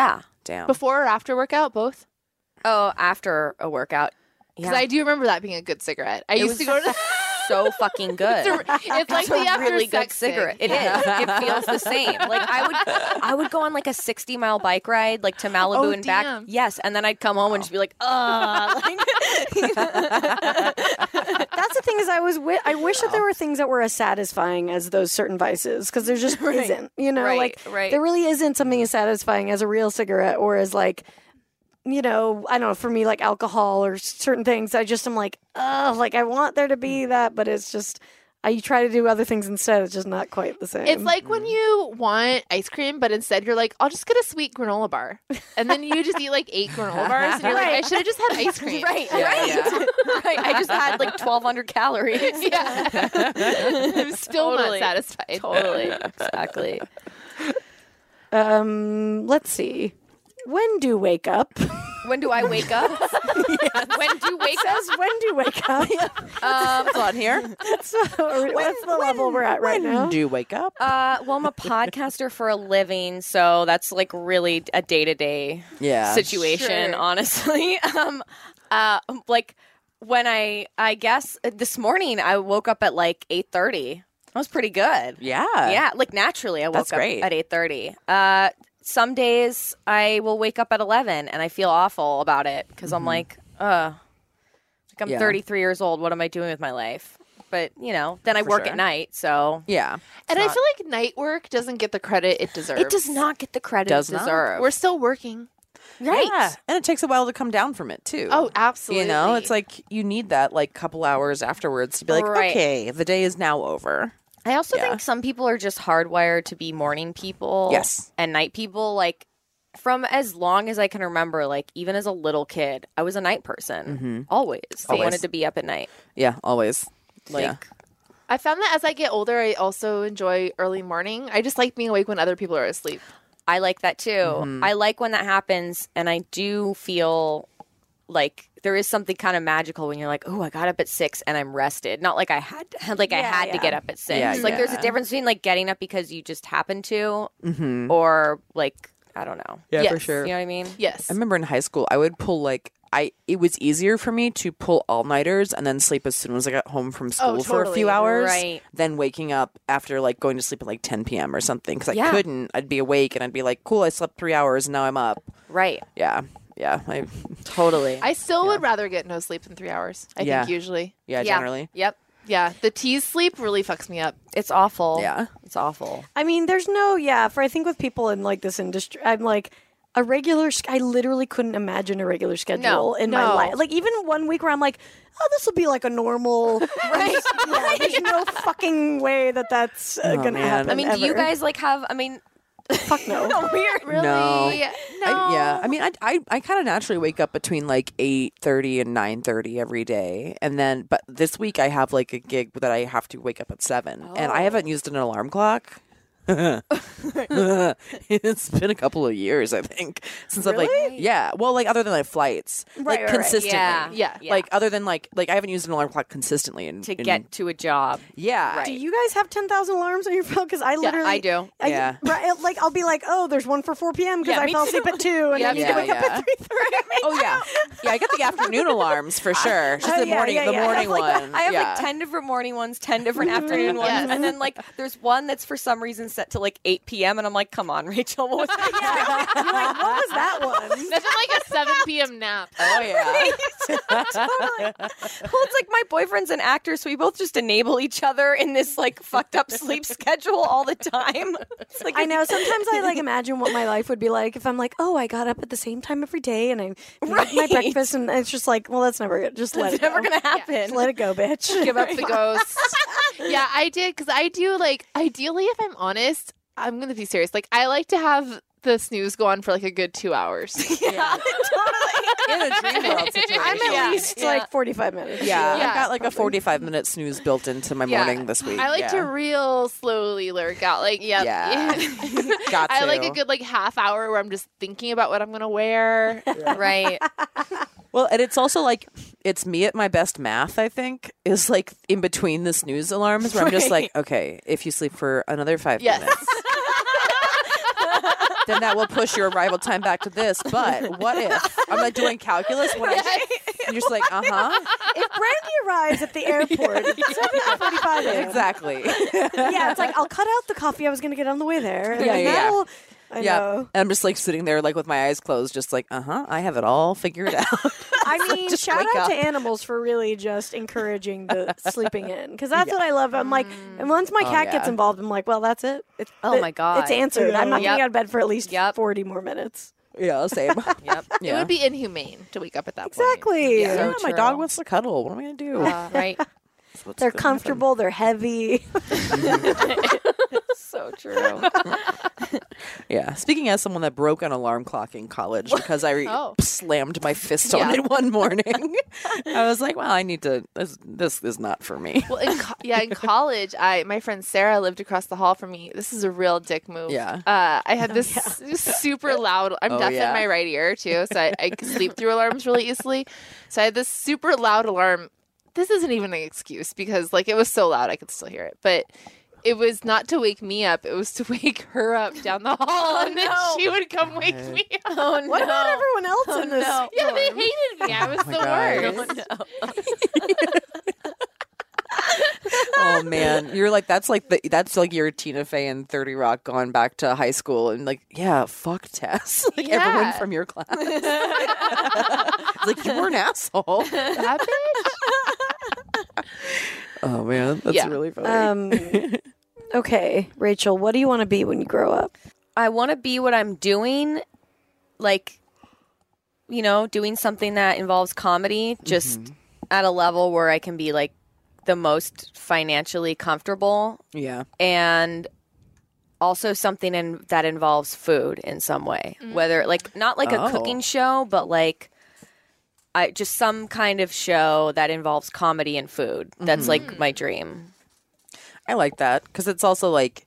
D: Damn.
E: Before or after workout, both?
G: Oh, after a workout.
E: Because
G: Yeah.
E: I do remember that being a good cigarette. I used
G: was
E: to go to.
G: so fucking good.
E: It's like
G: It's
E: the
G: a
E: after
G: really good
E: sex
G: cigarette.
E: thing.
G: It is. It feels the same. Like I would, I would go on like a sixty mile bike ride, like to Malibu
E: Oh,
G: and back.
E: damn.
G: Yes, and then I'd come home and just be like, ugh. Like,
C: That's the thing is, I was wi- I wish that there were things that were as satisfying as those certain vices because there just isn't. You know,
G: Right,
C: like
G: right.
C: there really isn't something as satisfying as a real cigarette or as like. You know, I don't know, for me, like alcohol or certain things, I just am like, oh, like I want there to be that, but it's just, I try to do other things instead. It's just not quite the same.
E: It's like when you want ice cream, but instead you're like, I'll just get a sweet granola bar. And then you just eat like eight granola bars, and you're like, I should have just had ice cream.
G: right,
D: Yeah,
G: right,
D: yeah.
G: right. I just had like twelve hundred calories.
E: Yeah. I'm still
G: Totally.
E: not satisfied.
G: Totally, exactly.
C: um, let's see. When do wake up?
G: When do I wake up? When do wake up?
C: Says when do wake up?
D: Um, it's on here.
C: So, what's the level we're at right now?
D: Do you wake up?
G: Uh, well, I'm a podcaster for a living, so that's like really a day to day
D: Yeah.
G: situation,
E: Sure.
G: honestly. Um, uh, like when I, I guess uh, this morning I woke up at like eight thirty. That was pretty good.
D: Yeah.
G: Yeah, like naturally I woke
D: That's
G: up
D: great.
G: at eight thirty. Uh, some days I will wake up at eleven and I feel awful about it because I'm like, uh, like I'm
D: Yeah.
G: thirty-three years old. What am I doing with my life? But you know, then I
D: For
G: work
D: sure.
G: at night, so
D: Yeah.
E: And I
G: not-
E: feel like night work doesn't get the credit it deserves.
G: it does not get the credit
D: Does
G: it
D: not.
G: deserves.
E: We're still working.
G: right.
D: Yeah. And it takes a while to come down from it too.
E: Oh, absolutely.
D: You know, it's like you need that like couple hours afterwards to be like,
G: Right.
D: okay, the day is now over.
G: I also
D: Yeah.
G: think some people are just hardwired to be morning people.
D: Yes.
G: And night people. Like, from as long as I can remember, like, even as a little kid, I was a night person. Always. I
D: Always.
G: wanted to be up at night.
D: Yeah, always.
G: Like,
D: Yeah.
E: I found that as I get older, I also enjoy early morning. I just like being awake when other people are asleep.
G: I like that too. I like when that happens. And I do feel like there is something kind of magical when you're like, oh, I got up at six and I'm rested. Not like I had, like I
C: Yeah,
G: had to
C: yeah.
G: get up at six.
D: Yeah,
G: like, there's a
D: yeah.
G: difference between like getting up because you just happen to, or like, I don't know.
D: Yeah,
E: Yes.
D: for sure.
G: You know what I mean?
E: Yes.
D: I remember in high school, I would pull like I. It was easier for me to pull all nighters and then sleep as soon as I got home from school for a
E: totally.
D: few hours,
G: Right.
D: than waking up after like going to sleep at like ten p.m. or something because I
G: Yeah.
D: couldn't. I'd be awake and I'd be like, "Cool, I slept three hours and now I'm up."
G: Right.
D: Yeah, yeah, I,
G: Totally.
E: I still would rather get no sleep than three hours. I
D: Yeah.
E: think usually.
D: yeah,
G: Yeah.
D: generally,
G: Yep.
E: Yeah. The tease sleep really fucks me up.
G: It's awful.
D: Yeah.
G: It's awful.
C: I mean, there's no, yeah, for I think with people in like this industry, I'm like, a regular, sch- I literally couldn't imagine a regular schedule
E: No,
C: in my
E: no.
C: life. Like, even one week where I'm like, oh, this will be like a normal. Right. Yeah, there's no fucking way that that's uh,
D: Oh,
C: going to
D: man.
C: happen.
G: I mean, do you
C: ever.
G: guys like have? I mean,
C: Fuck no.
G: weird.
E: Really?
D: No.
E: No.
D: I, yeah. I mean, I I, I kind of naturally wake up between like eight thirty and nine thirty every day, and then but this week I have like a gig that I have to wake up at seven, and I haven't used an alarm clock. It's been a couple of years, I think, since I've like yeah. Well, like other than like flights,
C: Right,
D: like
C: right, right.
D: consistently.
G: Yeah.
E: Yeah.
G: Yeah.
D: Like other than like like I haven't used an alarm clock consistently in,
G: To
D: in-
G: get to a job.
D: yeah
C: Do you guys have ten thousand alarms on your phone? Because I literally.
G: I do.
C: I,
D: Yeah.
C: Right, like, I'll be like, oh, there's one for four p.m. because
G: Yeah,
C: I
G: me
C: fell
G: too.
C: asleep at two and
E: Yeah,
C: I need
D: yeah,
C: to wake up
D: yeah.
C: at three thirty.
D: oh yeah yeah I get the afternoon alarms for sure. Just
C: Oh,
D: the
C: yeah,
D: morning
C: yeah,
D: the
C: yeah. I
D: morning
C: have, like,
D: one.
G: I have
D: yeah.
G: like ten different morning ones, ten different afternoon ones,
E: Yes.
G: and then like there's one that's for some reason set to like eight p.m. and I'm like, come on, Rachel, what was that?
C: You're like, what was that one?
E: That's like a seven p.m. nap.
D: Oh yeah.
G: Totally. Well, it's like my boyfriend's an actor, so we both just enable each other in this like fucked up sleep schedule all the time. It's like
C: I know. Sometimes I like imagine what my life would be like if I'm like, oh, I got up at the same time every day and I made my
G: Right.
C: breakfast, and it's just like, well, that's never good. Just let
G: It's
C: it
G: never
C: go.
G: gonna happen.
C: Just let it go, bitch.
E: Give up the ghost. Yeah, I did because I do like ideally, if I'm honest, I'm gonna be serious. Like I like to have the snooze go on for like a good two hours.
G: Yeah,
D: In a dream world situation.
C: I'm at
G: Yeah.
C: least
G: Yeah.
C: like forty-five minutes.
D: Yeah,
E: Yeah,
D: I've got like a forty-five minute snooze built into my
E: Yeah.
D: morning this week.
E: I like
D: yeah.
E: to real slowly lurk out. Like yeah,
D: Yeah. Got
E: I like
D: to.
E: a good like half hour where I'm just thinking about what I'm gonna wear.
G: right.
D: Well, and it's also like it's me at my best math, I think, is like in between the snooze alarms where I'm just like, okay, if you sleep for another five
E: Yes.
D: minutes, then that will push your arrival time back to this. But what if I'm like doing calculus when I? You're just like, uh huh.
C: If Brandy arrives at the airport at seven forty-five a.m.
D: Exactly.
C: Yeah, it's like I'll cut out the coffee I was going to get on the way there. And
D: Yeah,
C: then
D: yeah, yeah.
C: that'll- I
D: Yeah,
C: know.
D: and I'm just like sitting there, like with my eyes closed, just like, uh huh. I have it all figured out.
C: I mean,
D: Just
C: shout
D: wake
C: out to
D: up.
C: animals for really just encouraging the sleeping in because that's what I love. I'm like, and once my cat gets
D: yeah.
C: involved, I'm like, well, that's it. It's,
G: Oh
C: it-
G: my God.
C: it's answered. I'm not
G: Yep.
C: getting out of bed for at least
G: Yep.
C: forty more minutes.
D: Yeah, same.
G: Yep.
E: It would be inhumane to wake up at that
C: Exactly.
E: point.
D: Yeah,
G: So
D: my
G: true.
D: dog wants to cuddle. What am I gonna do?
G: Uh, right.
D: That's what's
C: They're
D: gonna
C: comfortable. They're heavy.
G: So true.
D: happen. Yeah. Speaking as someone that broke an alarm clock in college because I re-
E: Oh.
D: slammed my fist on
E: Yeah.
D: it one morning, I was like, well, I need to. This, this is not for me.
E: Well, in co- yeah, in college, I my friend Sarah lived across the hall from me. This is a real dick move.
D: Yeah.
E: Uh, I had this super loud. I'm
D: Oh,
E: deaf
D: yeah.
E: in my right ear too, so I, I sleep through alarms really easily. So I had this super loud alarm. This isn't even an excuse because like it was so loud I could still hear it, but. It was not to wake me up. It was to wake her up down the hall, and then
G: no.
E: she would come wake me up.
G: Oh no.
C: What about everyone else
G: Oh,
C: in this?
G: no.
E: Yeah, they hated me. I was the
D: God.
E: worst.
D: Oh man, you're like that's like the that's like your Tina Fey and thirty Rock gone back to high school and like yeah, fuck Tess, like everyone
E: Yeah.
D: from your class. It's like you were an asshole.
E: That bitch?
D: Oh man, that's
E: Yeah.
D: really funny.
C: Um, okay, Rachel, what do you want to be when you grow up?
G: I want to be what I'm doing, like, you know, doing something that involves comedy, just at a level where I can be like the most financially comfortable,
D: yeah,
G: and also something in, that involves food in some way, whether like not like
D: Oh.
G: a cooking show, but like. I, just some kind of show that involves comedy and food. That's like my dream.
D: I like that because it's also like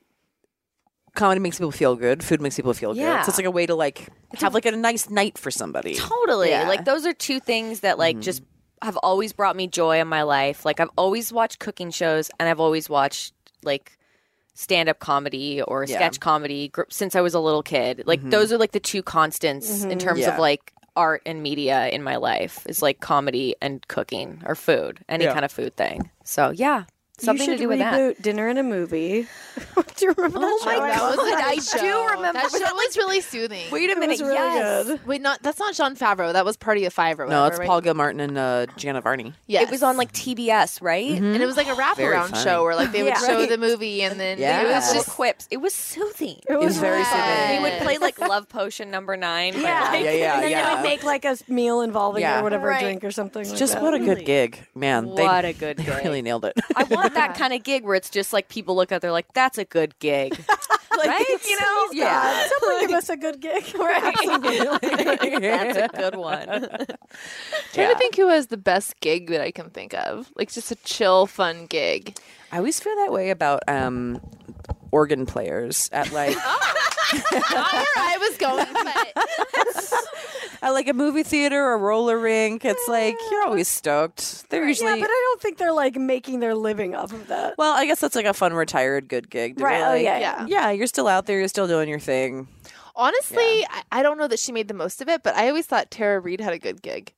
D: comedy makes people feel good, food makes people feel
G: Yeah.
D: good. So it's like a way to like have like a nice night for somebody.
G: Totally.
D: Yeah.
G: Like those are two things that like just have always brought me joy in my life. Like I've always watched cooking shows and I've always watched like stand-up comedy or
D: Yeah.
G: sketch comedy gr- since I was a little kid. Like those are like the two constants in terms
D: Yeah.
G: of like art and media in my life is like comedy and cooking or food, any
D: Yeah.
G: kind of food thing. So yeah, something
C: you
G: to
C: should
G: do with that.
C: reboot Dinner and a Movie. do you remember that
G: Oh
C: show?
G: my
E: That was a
G: God,
E: great
G: I
E: show.
G: do remember.
E: That
G: Was
E: show
G: that, like-
E: was really soothing.
G: Wait a
C: It
G: minute,
C: was really
G: yes.
C: good.
E: Wait, not that's not John Favreau. That was Party of Five or whatever.
D: No, it's
E: right?
D: Paul Gilmartin and uh, Gianna Varney.
E: Yes.
G: It was on like T B S, right?
E: and it was like a
D: Very
E: wraparound
D: funny.
E: show where like they would
C: Yeah.
E: show
C: Right.
E: the movie and then
D: Yeah.
E: it was
G: Little
E: just
G: quips. It was soothing.
C: It
D: was very
C: fun.
D: soothing.
G: They would play like Love Potion number nine. by,
C: Yeah.
G: like-
D: Yeah, yeah,
C: and then
D: yeah.
C: they would make like a meal involving
D: Yeah.
C: or whatever
G: Right.
C: a drink or something. like
D: Just
C: that.
D: what a good gig, man. They,
G: What a good
D: they
G: gig.
D: really nailed it.
G: I want that kind of gig where it's just like people look at, they're like, "That's a good gig," right? You know,
D: Yeah.
C: Someone give us a good gig.
G: right? That's a good one.
E: trying to think who has the best gig that I can think of. Like just a chill, fun gig.
D: I always feel that way about um, organ players at like
E: Not where I was going, but
D: at like a movie theater or roller rink. It's like you're always stoked. They're
C: Yeah,
D: usually
C: but I don't think they're like making their living off of that.
D: well. I guess that's like a fun retired good gig. to be
C: Right, oh,
D: like,
C: yeah,
E: yeah.
D: yeah. You're still out there. You're still doing your thing.
E: honestly, I, I don't know that she made the most of it. But I always thought Tara Reid had a good gig.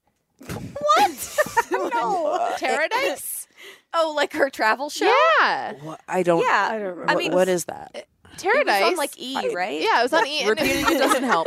C: no.
E: Paradise?
G: Oh, like her travel show?
E: Yeah,
D: What? I don't.
G: Yeah.
C: I don't remember.
G: I mean,
D: what is that?
G: it
E: Paradise.
G: was on like E, right?
E: Yeah, it was on E. and-
D: Repeating it doesn't help.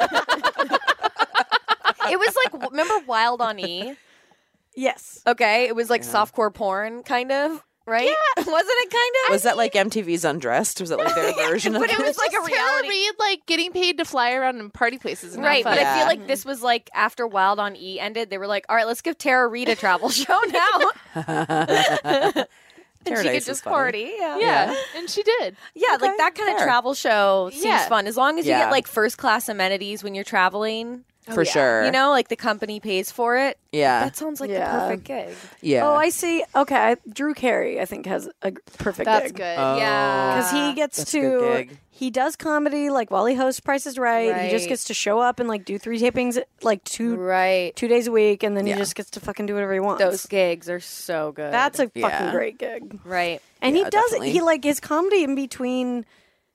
G: It was like, w- remember Wild on E?
C: Yes.
G: Okay, it was like softcore porn, kind of, right? Yeah. Wasn't it kind of?
D: Was that like M T V's Undressed? Was that like their version of
G: But it was like a
E: Just Tara
G: reality.
E: Reid, like getting paid to fly around in party places. And have
G: Right,
E: fun.
G: but I
D: Yeah.
G: feel like this was like after Wild on E ended, they were like, all right, let's give Tara Reid a travel show now. And she
D: Paradise
G: could
D: is
G: just
D: funny.
G: party. Yeah.
E: yeah, and she did.
G: Yeah, like that kind
D: fair.
G: of travel show seems
E: Yeah.
G: fun. As long as you
D: Yeah.
G: get like first class amenities when you're traveling,
D: For
E: yeah.
D: sure.
G: you know, like the company pays for it.
D: Yeah.
G: That sounds like
C: Yeah.
G: the perfect gig.
D: Yeah.
C: Oh, I see. Okay, I, Drew Carey, I think, has a g- perfect
E: That's
C: gig.
E: good.
D: Oh.
G: Yeah.
C: Because he gets
D: That's a
C: to,
D: good gig.
C: he does comedy like while he hosts Price is Right. He just
G: Right.
C: gets to show up and like do three tapings like two
G: Right.
C: two days a week, and then
D: Yeah.
C: he just gets to fucking do whatever he wants.
G: Those gigs are so good.
C: That's a
D: Yeah.
C: fucking great gig.
G: right.
C: And
D: Yeah,
C: he does
D: definitely.
C: he like his comedy in between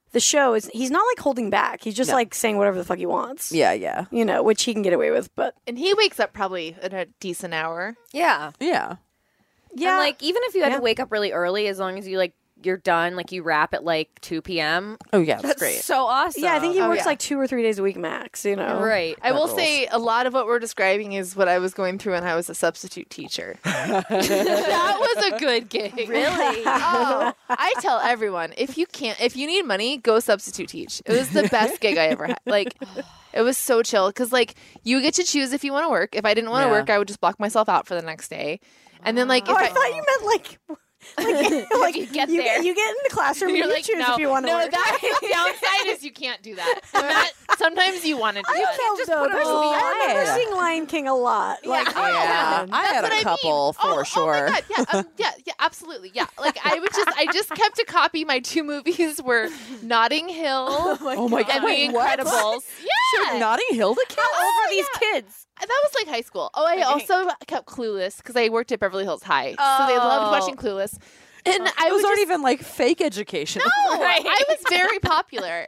C: the show is he's not like holding back. He's just
D: No.
C: like saying whatever the fuck he wants.
D: Yeah, yeah,
C: You know, which he can get away with. But
E: And he wakes up probably at a decent hour.
G: Yeah.
D: yeah.
C: yeah,
G: And like even if you had
C: Yeah.
G: to wake up really early, as long as you like you're done, like you wrap at like two p.m.
D: Oh yeah, that's,
G: That's
D: great.
G: so awesome.
C: yeah, I think he
E: Oh,
C: works
E: yeah.
C: like two or three days a week max. You know,
G: Right.
E: I will
D: rules.
E: say a lot of what we're describing is what I was going through when I was a substitute teacher. That was a good gig.
G: Really?
E: Oh, I tell everyone if you can't, if you need money, go substitute teach. It was the best gig I ever had. Like, it was so chill because like you get to choose if you want to work. If I didn't want to
D: Yeah.
E: work, I would just block myself out for the next day. And then like if
C: Oh, I
E: I,
C: thought you meant like. Like, like
G: you get
C: you,
G: there.
C: you get in the classroom and
E: you're
C: you
E: like,
C: choose
E: no,
C: if you want to
E: no,
C: work.
E: that's the downside is you can't do that. That- sometimes you want to do
C: I
E: that.
C: don't know, though. There's- I remember
D: Yeah.
C: seeing Lion King a lot. Like,
E: Oh,
D: Yeah, I had
E: That's
D: a
E: what
D: couple
E: mean.
D: for
E: oh,
D: sure.
E: Oh my god, yeah, um, yeah, yeah, absolutely, yeah. Like I would just, I just kept a copy. My two movies were Notting Hill
D: Oh my
E: and
D: Wait,
E: The
D: what?
E: Incredibles.
D: Showed
E: Yeah,
D: Notting Hill to kids?
G: How old were these kids?
E: that was like high school. Oh, I also kept Clueless because I worked at Beverly Hills High, so they loved
G: Oh.
E: watching Clueless. And I
D: Those
E: was
D: aren't
E: just,
D: even like fake education.
E: no,
G: Right.
E: I was very popular.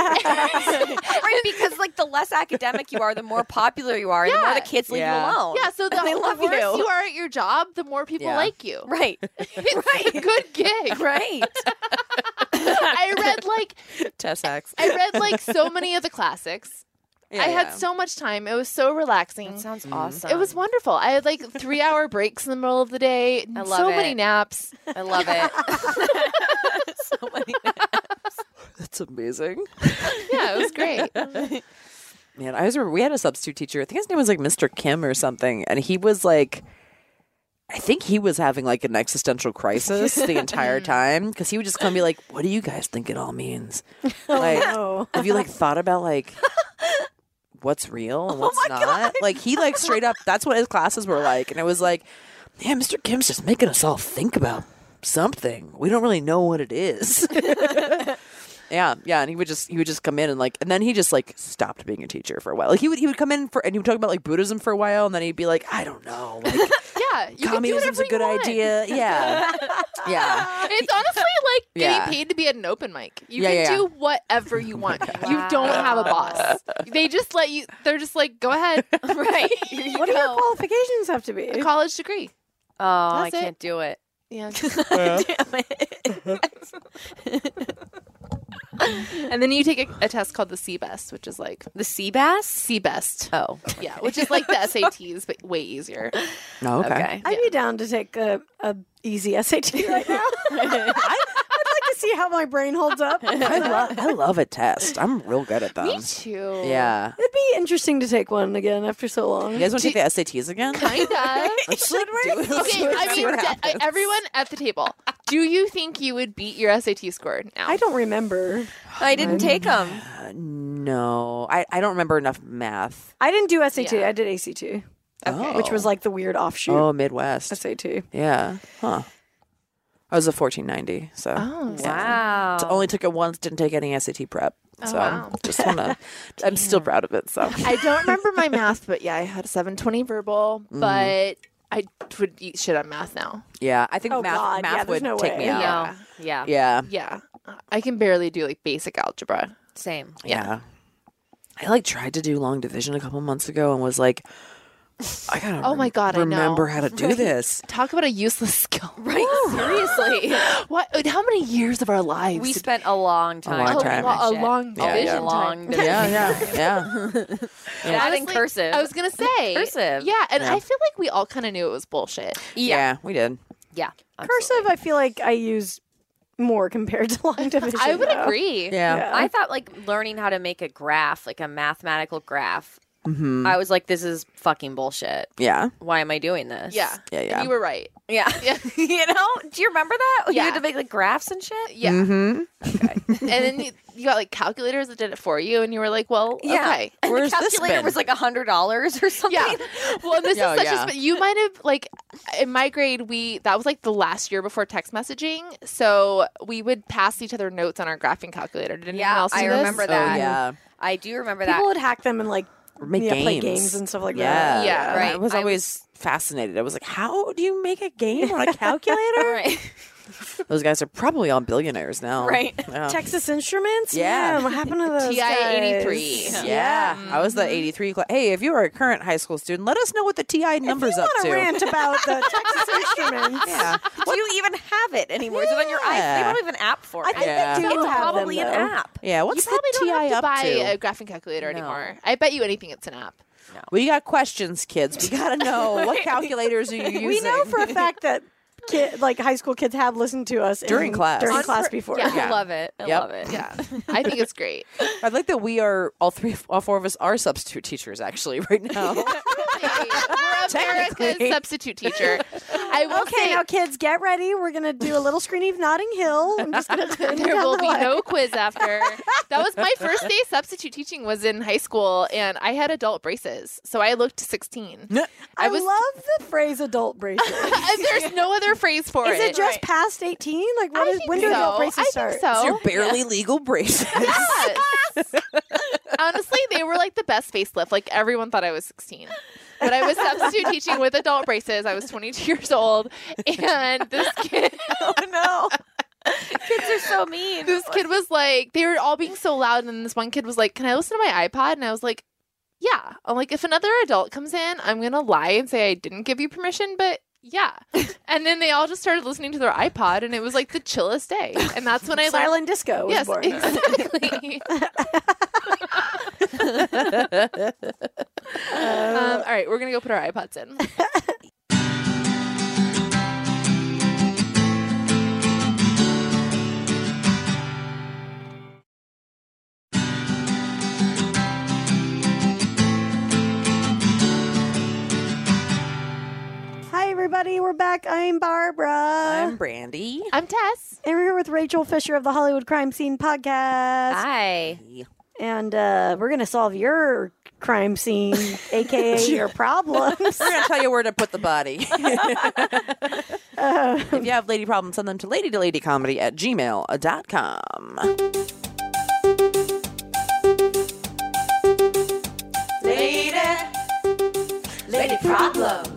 G: Right, because like the less academic you are, the more popular you are, and the more
E: Yeah.
G: the kids leave
D: Yeah.
G: you alone.
E: Yeah, so the,
G: And they
E: the
G: love
E: worse
G: you.
E: you. are at your job, the more people
D: Yeah.
E: like you.
G: Right.
E: It's a good gig.
G: Right.
E: I read like
D: Tess Hacks.
E: I read like so many of the classics.
D: Yeah,
E: I had
D: yeah.
E: so much time. It was so relaxing.
G: That sounds awesome.
E: It was wonderful. I had like three hour breaks in the middle of the day.
G: I love
E: so
G: it.
E: many naps.
G: I love it. so many.
D: That's amazing.
E: Yeah, it was great.
D: Man, I was remember we had a substitute teacher. I think his name was like Mister Kim or something, and he was like, I think he was having like an existential crisis the entire time because he would just come and be like, "What do you guys think it all means? Like,
C: no.
D: have you like thought about like what's real and what's not?" Like he like straight up. That's what his classes were like, and it was like, "Man, Mister Kim's just making us all think about something. We don't really know what it is." Yeah, yeah, and he would just he would just come in and like, and then he just like stopped being a teacher for a while. Like he would he would come in for and he would talk about like Buddhism for a while, and then he'd be like, I don't know, like
E: Yeah, you can do
D: communism's
E: whatever
D: a good
E: you want.
D: idea. Yeah, yeah,
E: It's honestly like getting
D: Yeah.
E: paid to be at an open mic. You
D: Yeah,
E: can
D: yeah, yeah.
E: do whatever you want. You don't have a boss. They just let you. They're just like, go ahead.
G: Right.
C: What do your qualifications have to be?
E: A college degree.
G: Oh, I
E: That's it.
G: can't do it.
E: Yeah.
G: Damn it.
E: And then you take a, a test called the C Best, which is like
G: The sea bass?
E: C Best.
G: Oh.
E: Yeah, which is like the S A Ts, but way easier.
D: no, okay.
G: Okay.
C: I'd be down to take a, a easy S A T right now. I'd like to see how my brain holds up.
D: I love I love a test. I'm real good at them.
E: Me too.
D: Yeah,
C: It'd be interesting to take one again after so long.
D: you guys want to take the S A Ts again?
E: Kinda.
D: Let's like do it. Let's
E: Okay,
D: do it,
E: I
D: see
E: mean,
D: what
E: de-
D: happens.
E: everyone at the table, do you think you would beat your S A T score now?
C: I don't remember.
G: I didn't take them.
D: Uh, no, I I don't remember enough math.
C: I didn't do S A T.
E: Yeah.
C: I did A C T,
D: Oh.
C: which was like the weird offshoot
D: oh Midwest.
C: S A T.
D: Yeah, huh? I was a fourteen ninety, so
E: Oh,
G: Wow.
D: So only took it once. Didn't take any S A T prep.
E: Oh,
D: So
E: wow.
D: just wanna. I'm still proud of it. So
E: I don't remember my math, but yeah, I had a seven twenty verbal,
D: Mm-hmm.
E: but I would eat shit on math now.
D: yeah, I think
C: Oh,
D: math
C: God.
D: math
C: Yeah,
D: would
C: there's no
D: take
C: way.
D: me out.
E: Yeah.
G: Yeah.
D: Yeah,
E: Yeah. I can barely do like basic algebra.
G: Same.
D: yeah. I like tried to do long division a couple months ago and was like, I gotta.
E: Oh my God, I know.
D: remember how to do this.
E: Talk about a useless skill.
G: Right. Seriously.
E: What? How many years of our lives?
G: We
E: did-
G: spent a long time.
D: long
E: a,
D: time.
E: lo- a
G: Shit.
E: long
D: Yeah,
E: division
D: yeah.
E: time.
G: Long division.
D: Yeah, yeah, yeah.
G: That in
E: Honestly,
G: cursive.
E: I was gonna say
G: Cursive.
E: Yeah, and
D: Yeah.
E: I feel like we all kind of knew it was bullshit.
D: Yeah, we did.
G: Yeah.
C: Cursive, I feel like I use more compared to long division.
E: I would
C: though.
E: agree.
D: Yeah.
C: Yeah.
G: I thought like learning how to make a graph, like a mathematical graph.
D: Mm-hmm.
G: I was like, this is fucking bullshit.
D: Yeah.
G: Why am I doing this?
E: Yeah.
D: Yeah,
E: And
D: yeah.
E: you were right.
G: Yeah.
E: Yeah.
G: you know? Do you remember that? You
E: Yeah.
G: had to make like graphs and shit?
E: Yeah.
D: Mm-hmm.
E: And then you, you got like calculators that did it for you, and you were like, well,
G: Yeah.
E: okay.
G: And
D: Where's
G: the
D: this
G: calculator
D: been?
G: was like a hundred dollars or something.
E: Yeah. Well, and this
D: Oh,
E: is such
D: yeah.
E: a. Sp- you might have like in my grade, we that was like the last year before text messaging, so we would pass each other notes on our graphing calculator. Did anyone
G: Yeah,
E: else do
G: I
E: this?
G: remember
D: Oh,
G: that.
D: yeah.
G: I do remember
C: People
G: that.
C: would hack them and like
D: Or make
C: yeah,
D: games.
C: play games and stuff like
D: Yeah.
C: that.
E: Yeah.
G: Right.
D: I was
G: I
D: always fascinated. I was like, how do you make a game on a calculator?
G: Right.
D: Those guys are probably all billionaires now.
G: Right.
D: Yeah.
C: Texas Instruments?
D: Yeah.
C: Man, what happened to those
E: T I
C: guys?
E: eighty-three.
D: Yeah, I was the eighty-three class. Hey, if you are a current high school student, let us know what the T I number's up
C: I
D: to.
C: want to rant about the Texas Instruments.
D: Yeah.
G: Do you even have it anymore? Is it on your iPhone? They
D: Yeah.
G: don't have an app for
C: I
G: it.
C: think
D: Yeah.
C: they do
G: It's
C: have
G: probably
C: them,
G: an
C: though.
G: app.
D: Yeah,
E: You
D: what's
E: probably
D: the
E: don't
D: T I
E: have to
D: up
E: buy
D: to?
E: a graphing calculator
G: No.
E: anymore. I bet you anything it's an app.
D: We got questions, kids. We gotta know what calculators are you using.
C: We know for a fact that kid, like high school kids have listened to us
D: During
C: in-
D: class.
C: During
D: On
C: class
E: pur-
C: before.
E: yeah.
G: I love it. I
D: Yep.
G: love it.
E: Yeah, I think it's great.
D: I'd like that we are all three, all four of us are substitute teachers actually right now.
E: We're America's substitute teacher. I will
C: Okay,
E: say
C: now kids, get ready. We're gonna do a little screen of Notting Hill. I'm just gonna turn
E: there
C: down
E: will
C: the
E: be
C: light.
E: no quiz after. That was my first day substitute teaching was in high school, and I had adult braces, so I looked sixteen.
C: I,
E: I was-
C: love the phrase adult braces.
E: There's no other phrase for
C: Is it just
E: Right.
C: past eighteen? Like, what
E: I
C: is
E: think
C: when do
E: so.
C: adult braces
E: I
C: start?
E: think so.
D: Your barely legal braces.
E: Yes. Honestly, they were like the best facelift. Like everyone thought I was sixteen. But I was substitute teaching with adult braces. I was twenty-two years old, and this kid,
G: Oh no. Kids are so mean.
E: this kid was like, they were all being so loud, and then this one kid was like, "Can I listen to my iPod?" And I was like, "Yeah." I'm like, if another adult comes in, I'm gonna lie and say I didn't give you permission, but yeah. And then they all just started listening to their iPod, and it was like the chillest day. And that's when I learned.
C: Silent disco was
E: Yes,
C: born.
E: exactly. um, all right, we're gonna go put our iPods in.
C: Hi, everybody. We're back. I'm Barbara.
D: I'm Brandy.
E: I'm Tess.
C: and we're here with Rachel Fisher of the Hollywood Crime Scene Podcast.
G: Hi.
C: And uh, we're going to solve your crime scene, a k a your problems.
D: We're gonna tell you where to put the body. If you have lady problems, send them to lady to lady comedy at gmail dot com.
G: Lady. Lady problems.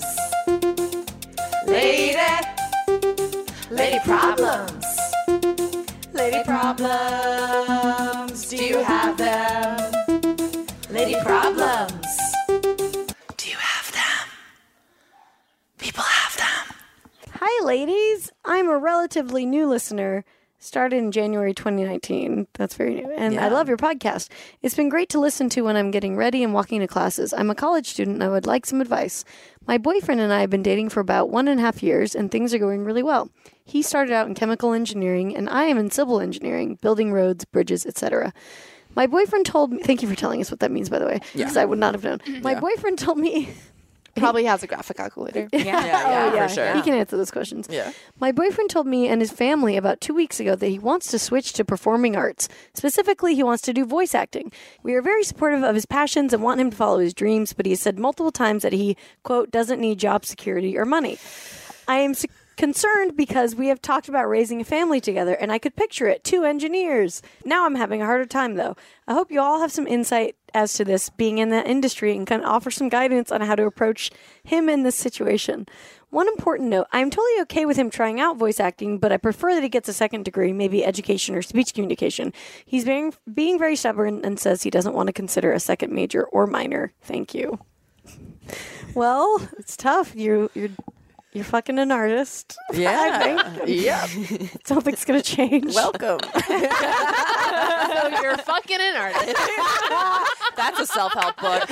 G: Lady. Lady problems. Lady problems. Do you have them? Lady problems.
D: Do you have them? People have them.
C: Hi, ladies. I'm a relatively new listener. Started in January twenty nineteen. That's very new. And I
D: Yeah.
C: love your podcast. It's been great to listen to when I'm getting ready and walking to classes. I'm a college student and I would like some advice. My boyfriend and I have been dating for about one and a half years and things are going really well. He started out in chemical engineering and I am in civil engineering, building roads, bridges, et cetera. My boyfriend told me, thank you for telling us what that means, by the way, because I would not have known. My
D: Yeah.
C: boyfriend told me,
E: Probably has a graphic calculator.
G: Yeah.
D: Yeah, yeah,
C: oh, yeah,
D: for sure.
C: he can answer those questions.
D: Yeah.
C: My boyfriend told me and his family about two weeks ago that he wants to switch to performing arts. Specifically, he wants to do voice acting. We are very supportive of his passions and want him to follow his dreams, but he has said multiple times that he, quote, doesn't need job security or money. I am se- concerned because we have talked about raising a family together, and I could picture it, two engineers. Now I'm having a harder time, though. I hope you all have some insight as to this, being in that industry, and can offer some guidance on how to approach him in this situation. One important note, I'm totally okay with him trying out voice acting, but I prefer that he gets a second degree, maybe education or speech communication. He's being, being very stubborn and says he doesn't want to consider a second major or minor. Thank you. Well, it's tough. You, you're you're fucking an artist.
D: Yeah. Yeah.
C: Something's gonna change.
D: Welcome.
E: So you're fucking an artist.
D: That's a self-help book.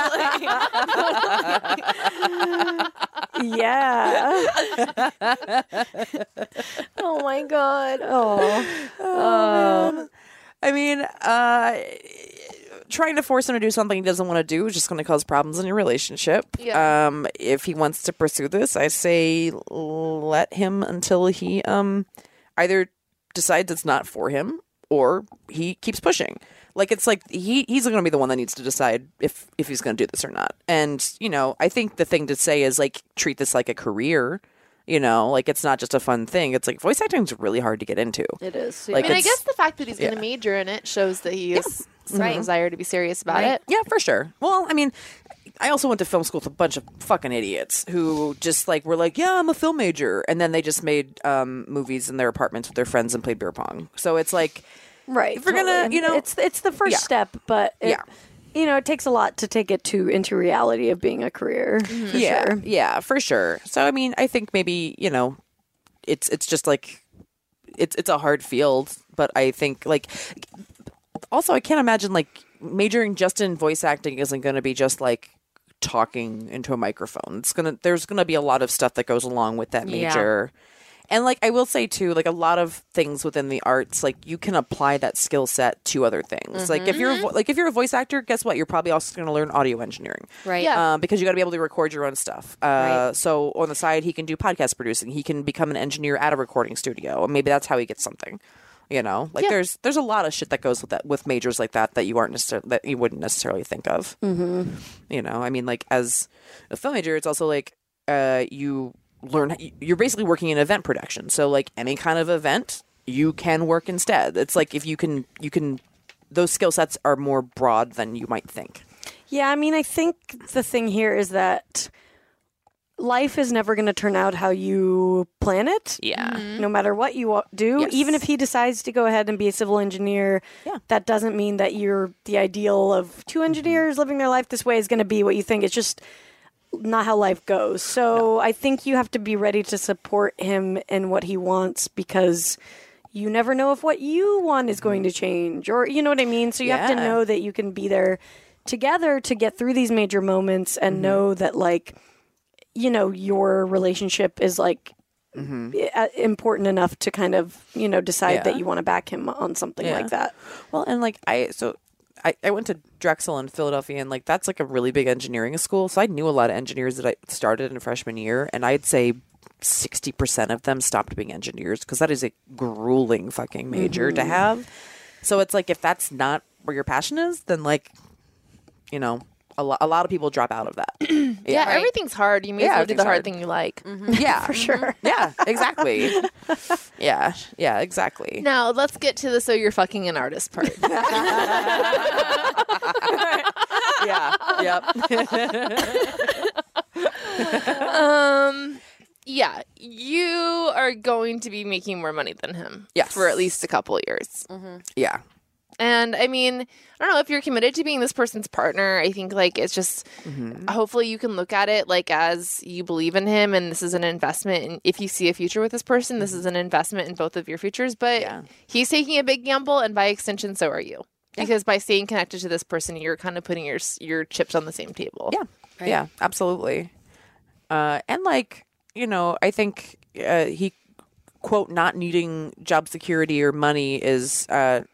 C: Yeah. Oh my god. Oh.
D: I mean, uh, trying to force him to do something he doesn't want to do is just going to cause problems in your relationship.
E: Yeah.
D: Um, if he wants to pursue this, I say let him until he um, either decides it's not for him or he keeps pushing. Like, it's like he he's going to be the one that needs to decide if, if he's going to do this or not. And, you know, I think the thing to say is, like, treat this like a career. You know, like, it's not just a fun thing. It's like voice acting is really hard to get into.
C: It is.
D: Like,
E: I mean, I
D: it's-
E: guess the fact that he's going to
D: yeah.
E: major in it shows that he has some
G: Right.
E: desire to be serious about
G: Right.
E: it.
D: Yeah, for sure. Well, I mean, I also went to film school with a bunch of fucking idiots who just like were like, yeah, I'm a film major, and then they just made um, movies in their apartments with their friends and played beer pong. So it's like,
C: Right.
D: if we're gonna,
C: totally.
D: you know,
C: it's it's the first
D: Yeah.
C: step, but it,
D: Yeah.
C: you know, it takes a lot to take it to into reality of being a career. For
D: yeah,
C: sure.
D: yeah, for sure. So I mean, I think maybe you know, it's it's just like it's it's a hard field, but I think like also I can't imagine like majoring just in voice acting isn't going to be just like talking into a microphone. It's gonna there's gonna be a lot of stuff that goes along with that
G: Yeah.
D: major. And like I will say too, like a lot of things within the arts, like you can apply that skill set to other things. Like if you're a vo- like if you're a voice actor, guess what? You're probably also going to learn audio engineering,
G: Right.
E: Yeah.
D: um, because you got to be able to record your own stuff. Uh,
G: Right.
D: So on the side, he can do podcast producing. He can become an engineer at a recording studio, and maybe that's how he gets something. You know, like
E: Yeah.
D: there's there's a lot of shit that goes with that with majors like that that you aren't necessarily that you wouldn't necessarily think of. Mm-hmm. You know, I mean, like as a film major, it's also like uh, you learn you're basically working in event production. So like any kind of event, you can work instead. It's like if you can you can those skill sets are more broad than you might think.
C: Yeah, I mean, I think the thing here is that life is never going to turn out how you plan it.
D: Yeah.
C: No matter what you wa- do,
D: Yes.
C: even if he decides to go ahead and be a civil engineer,
D: Yeah.
C: that doesn't mean that you're the ideal of two engineers living their life this way is going to be what you think. It's just not how life goes. So I think you have to be ready to support him in what he wants because you never know if what you want is going to change or you know what I mean? So you have to
D: Yeah.
C: know that you can be there together to get through these major moments and
D: Mm-hmm.
C: know that like you know your relationship is like i- important enough to kind of you know decide
D: Yeah.
C: that you want to back him on something
D: Yeah.
C: like that.
D: Well, and like I so I, I went to Drexel in Philadelphia, and like that's like a really big engineering school. So I knew a lot of engineers that I started in freshman year, and I'd say sixty percent of them stopped being engineers because that is a grueling fucking major to have. So it's like if that's not where your passion is, then like you know a, lo- a lot of people drop out of that.
E: Yeah, everything's hard. You may
D: Yeah,
E: as well do the
D: everything's
E: hard
D: hard.
E: thing you like.
D: Yeah, for sure. Yeah, exactly. yeah, yeah, exactly.
E: Now let's get to the so you're fucking an artist part.
D: Yeah, yep.
E: um, yeah, you are going to be making more money than him.
D: Yes.
E: for at least a couple of years.
D: Yeah.
E: And I mean, I don't know if you're committed to being this person's partner. I think like it's just hopefully you can look at it like as you believe in him and this is an investment. And if you see a future with this person, this is an investment in both of your futures. But
D: Yeah.
E: he's taking a big gamble, and by extension, so are you. Because by staying connected to this person, you're kind of putting your your chips on the same table.
D: Yeah. Yeah, absolutely. Uh, and like, you know, I think uh, he, quote, not needing job security or money is uh,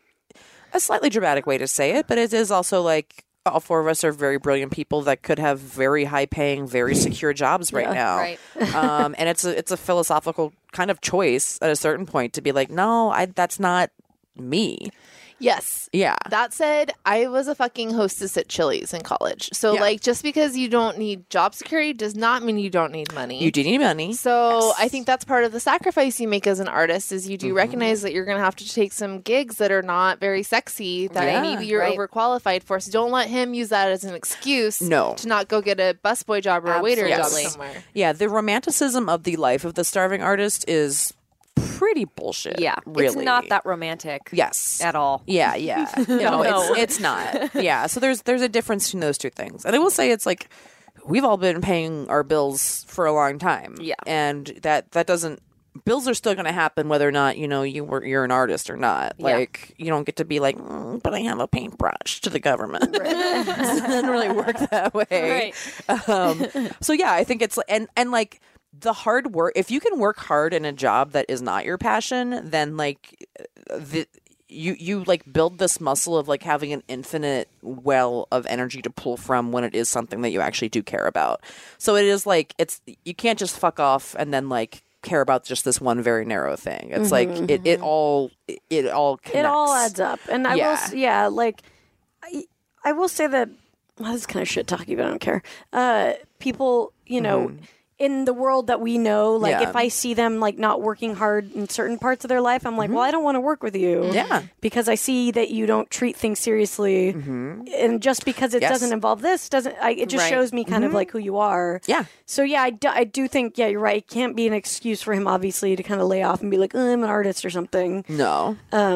D: a slightly dramatic way to say it, but it is also like all four of us are very brilliant people that could have very high paying, very secure jobs right now.
G: right.
D: um, and it's a, it's a philosophical kind of choice at a certain point to be like, no, I, that's not me.
E: Yes.
D: Yeah.
E: That said, I was a fucking hostess at Chili's in college. So,
D: Yeah.
E: like, just because you don't need job security does not mean you don't need money.
D: You do need money.
E: So I think that's part of the sacrifice you make as an artist is you do recognize that you're going to have to take some gigs that are not very sexy that
D: Yeah,
E: maybe you're
G: right.
E: overqualified for. So don't let him use that as an excuse
D: No.
E: to not go get a busboy job or a waiter
G: Absolutely.
E: job somewhere.
D: Yeah, the romanticism of the life of the starving artist is pretty bullshit.
G: Yeah.
D: really.
G: It's not that romantic
D: Yes.
G: at all.
D: Yeah, yeah. no,
G: No.
D: it's it's not. Yeah. So there's there's a difference between those two things. And I will say it's like we've all been paying our bills for a long time.
G: Yeah.
D: And that that doesn't bills are still going to happen whether or not, you know, you were you're an artist or not.
G: Yeah.
D: Like you don't get to be like, mm, but I have a paintbrush to the government. it doesn't really work that way. Um, so yeah, I think it's and and like the hard work. If you can work hard in a job that is not your passion, then like the you you like build this muscle of like having an infinite well of energy to pull from when it is something that you actually do care about. So it is like it's you can't just fuck off and then like care about just this one very narrow thing. It's like it, it all it, it all connects.
C: It all adds up. And I will,
D: Yeah.
C: s- yeah, like, I, I will say that, well, this is kind of shit talking, but I don't care. Uh, people, you know, in the world that we know, like
D: Yeah.
C: if I see them like not working hard in certain parts of their life, I'm like, well, I don't want to work with you.
D: Yeah.
C: Because I see that you don't treat things seriously. And just because it
D: Yes.
C: doesn't involve this doesn't, I, it just
G: Right.
C: shows me kind of like who you are.
D: Yeah.
C: So yeah, I do, I do think, yeah, you're right. It can't be an excuse for him, obviously, to kind of lay off and be like, oh, I'm an artist or something.
D: No.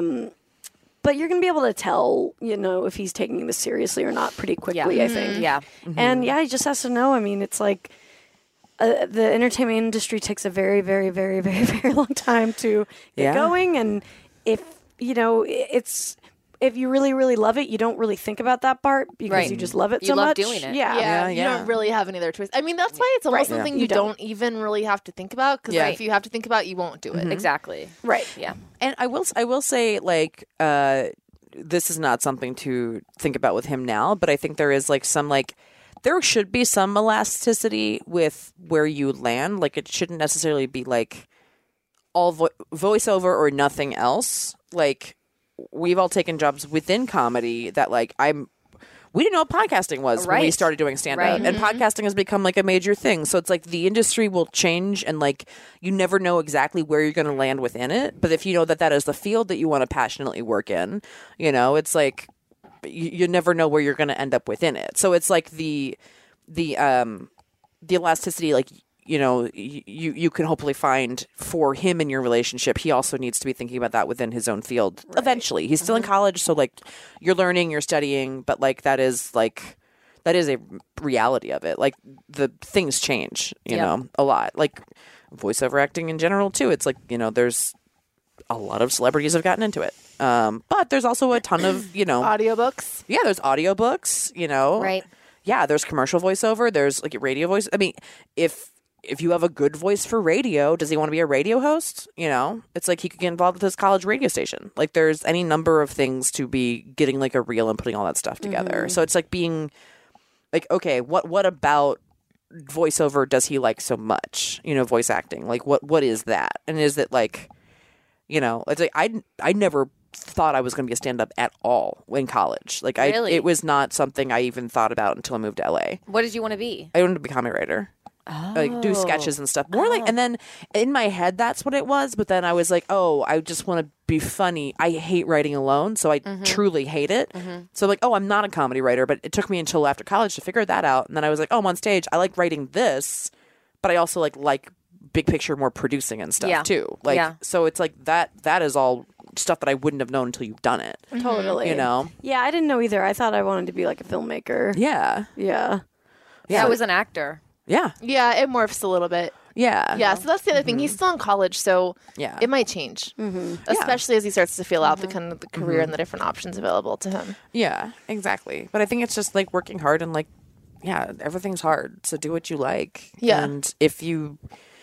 C: But you're going to be able to tell, you know, if he's taking this seriously or not pretty quickly, I think.
G: Yeah.
C: And yeah, he just has to know. I mean, it's like uh, the entertainment industry takes a very, very, very, very, very long time to get
D: Yeah.
C: going. And if, you know, i- it's. If you really, really love it, you don't really think about that part because
G: Right.
C: you just love it
G: You
C: so
G: love
C: much.
G: doing it.
C: Yeah.
E: Yeah,
D: Yeah,
E: you
D: yeah.
E: don't really have any other choice. I mean, that's why it's almost
C: Right.
E: something
C: Yeah.
E: you
C: You don't.
E: don't even really have to think about. Because
D: Yeah.
E: if you have to think about it, you won't do it.
G: Exactly.
C: Right.
G: Yeah.
D: And I will I will say like uh this is not something to think about with him now, but I think there is like some like there should be some elasticity with where you land. Like it shouldn't necessarily be like all vo- voiceover or nothing else. Like we've all taken jobs within comedy that like I'm we didn't know what podcasting was when we
G: Right.
D: started doing stand up.
G: Right.
D: And podcasting has become like a major thing. So it's like the industry will change and like you never know exactly where you're going to land within it. But if you know that that is the field that you want to passionately work in, you know, it's like you, you never know where you're going to end up within it. So it's like the the um the elasticity like you know, y- you you can hopefully find for him in your relationship. He also needs to be thinking about that within his own field. Eventually, he's still in college, so like you're learning, you're studying, but like that is like that is a reality of it. Like the things change, you
G: Yeah.
D: know, a lot. Like voiceover acting in general too. It's like you know, there's a lot of celebrities have gotten into it, um, but there's also a ton of you know,
E: Audiobooks.
D: yeah, there's audiobooks, you know,
G: Right.
D: Yeah, there's commercial voiceover. There's like radio voice. I mean, if if you have a good voice for radio, does he want to be a radio host? You know, it's like he could get involved with his college radio station. Like there's any number of things to be getting like a reel and putting all that stuff together. So it's like being like, okay, what what about voiceover does he like so much? You know, voice acting. Like what what is that? And is it like, you know, it's like I I never thought I was going to be a stand up at all in college. Like I
G: Really?
D: it was not something I even thought about until I moved to L A.
G: What did you want to be?
D: I wanted to be a comedy writer. Like do sketches and stuff. More like, and then in my head, that's what it was. But then I was like, oh, I just want to be funny. I hate writing alone, so I truly hate it. So like, oh, I'm not a comedy writer. But it took me until after college to figure that out. And then I was like, oh, I'm on stage. I like writing this, but I also like like big picture, more producing and stuff
G: Yeah.
D: too. Like,
G: Yeah.
D: so it's like that. That is all stuff that I wouldn't have known until you've done it.
C: Totally.
D: You know?
C: Yeah, I didn't know either. I thought I wanted to be like a filmmaker.
D: Yeah.
C: Yeah.
D: Yeah.
G: I was an actor.
D: Yeah.
E: Yeah, it morphs a little bit.
D: Yeah.
E: Yeah, so that's the other thing. He's still in college, so
D: Yeah.
E: it might change, especially as he starts to feel out the kind of the career and the different options available to him.
D: Yeah, exactly. But I think it's just like working hard and like, yeah, everything's hard. So do what you like.
E: Yeah.
D: And if you,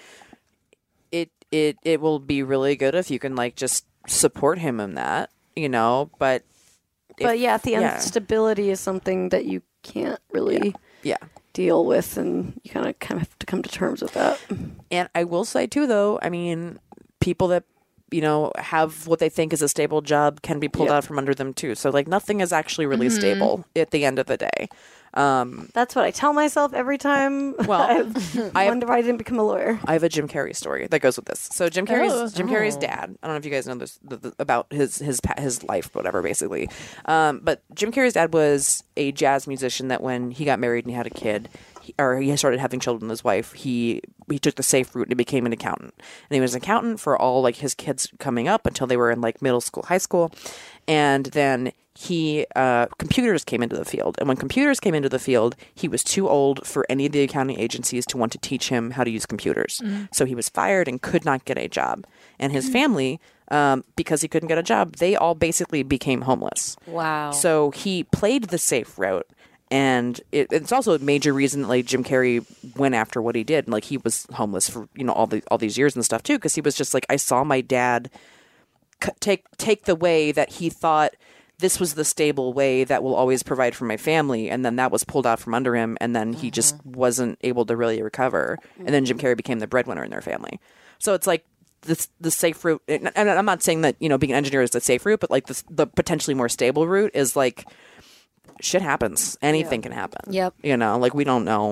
D: it it it will be really good if you can like just support him in that, you know. But
C: But
D: if-
C: yeah, the
D: yeah.
C: instability is something that you can't really
D: yeah.
C: deal with, and you kind of kind of have to come to terms with that.
D: And I will say too, though, I mean, people that you know have what they think is a stable job can be pulled
C: Yep.
D: out from under them too. So like nothing is actually really
E: Mm-hmm.
D: stable at the end of the day. Um,
C: That's what I tell myself every time.
D: Well,
C: I
D: I-
C: wonder why I didn't become a lawyer.
D: I have a Jim Carrey story that goes with this. So Jim Carrey's
E: Oh.
D: Jim Carrey's dad. I don't know if you guys know this the, the, about his his pa- his life, whatever, basically. Um, but Jim Carrey's dad was a jazz musician that when he got married and he had a kid, he, or he started having children with his wife, he he took the safe route and he became an accountant. And he was an accountant for all like his kids coming up until they were in like middle school, high school, and then he uh, computers came into the field, and when computers came into the field, he was too old for any of the accounting agencies to want to teach him how to use computers. So he was fired and could not get a job. And his family, um, because he couldn't get a job, they all basically became homeless.
G: Wow.
D: So he played the safe route, and it, it's also a major reason that like Jim Carrey went after what he did. Like he was homeless for you know all the all these years and stuff too, because he was just like I saw my dad c- take take the way that he thought this was the stable way that will always provide for my family, and then that was pulled out from under him, and then he just wasn't able to really recover. And then Jim Carrey became the breadwinner in their family. So it's like this the safe route. And I'm not saying that you know being an engineer is the safe route, but like the the potentially more stable route is like shit happens. Anything can happen.
G: Yep.
D: You know, like we don't know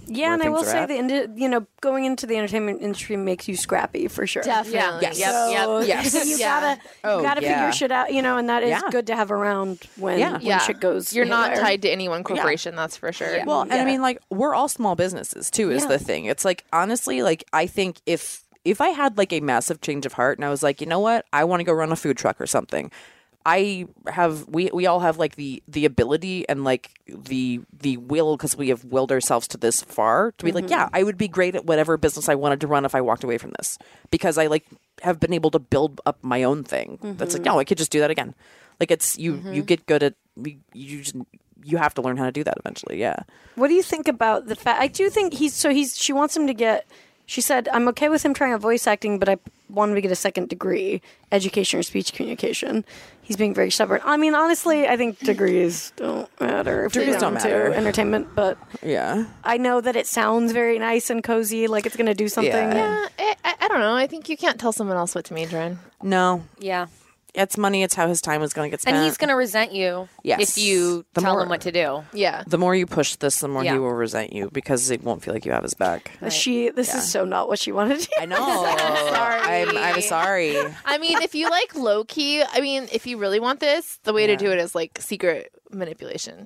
C: Yeah,
D: where
C: and I
D: things
C: will
D: are
C: say
D: at.
C: the indi- you know going into the entertainment industry makes you scrappy for sure.
E: Definitely.
D: Yes.
G: Yep,
C: So
G: yep.
D: Yes.
C: you
E: Yeah.
C: gotta
D: Oh,
C: you gotta
D: yeah.
C: figure shit out, you know, and that is
D: Yeah.
C: good to have around when
D: Yeah.
C: when
E: Yeah.
C: shit goes.
E: You're not
C: haywire.
E: tied to any one corporation, that's for sure.
D: Well, and I
C: Yeah.
D: mean, like, we're all small businesses too. Is
C: Yeah.
D: the thing? It's like honestly, like, I think if if I had like a massive change of heart and I was like, you know what, I want to go run a food truck or something. I have we we all have like the the ability and like the the will because we have willed ourselves to this far to be like, yeah, I would be great at whatever business I wanted to run if I walked away from this because I like have been able to build up my own thing. That's like, no, I could just do that again. Like it's you you get good at you you just you have to learn how to do that eventually. Yeah.
C: What do you think about the fact? I do think he's so he's. She wants him to get. She said, "I'm okay with him trying out voice acting, but I want him to get a second degree, education or speech communication." He's being very stubborn. I mean, honestly, I think degrees don't matter. If they
D: Degrees don't
C: come to
D: matter.
C: entertainment, but
D: Yeah.
C: I know that it sounds very nice and cozy, like it's going to do something.
D: Yeah.
E: Uh, I, I, I don't know. I think you can't tell someone else what to major in.
D: No.
G: Yeah.
D: It's money. It's how his time is going to get spent.
G: And he's going to resent you
D: Yes.
G: if you
D: The
G: tell
D: more-
G: him what to do.
E: Yeah.
D: The more you push this, the more
G: Yeah.
D: he will resent you because it won't feel like you have his back.
C: She. This is so not what she wanted to do.
D: I know. I'm, I'm sorry.
E: I mean, if you like low key, I mean, if you really want this, the way to do it is like secret manipulation.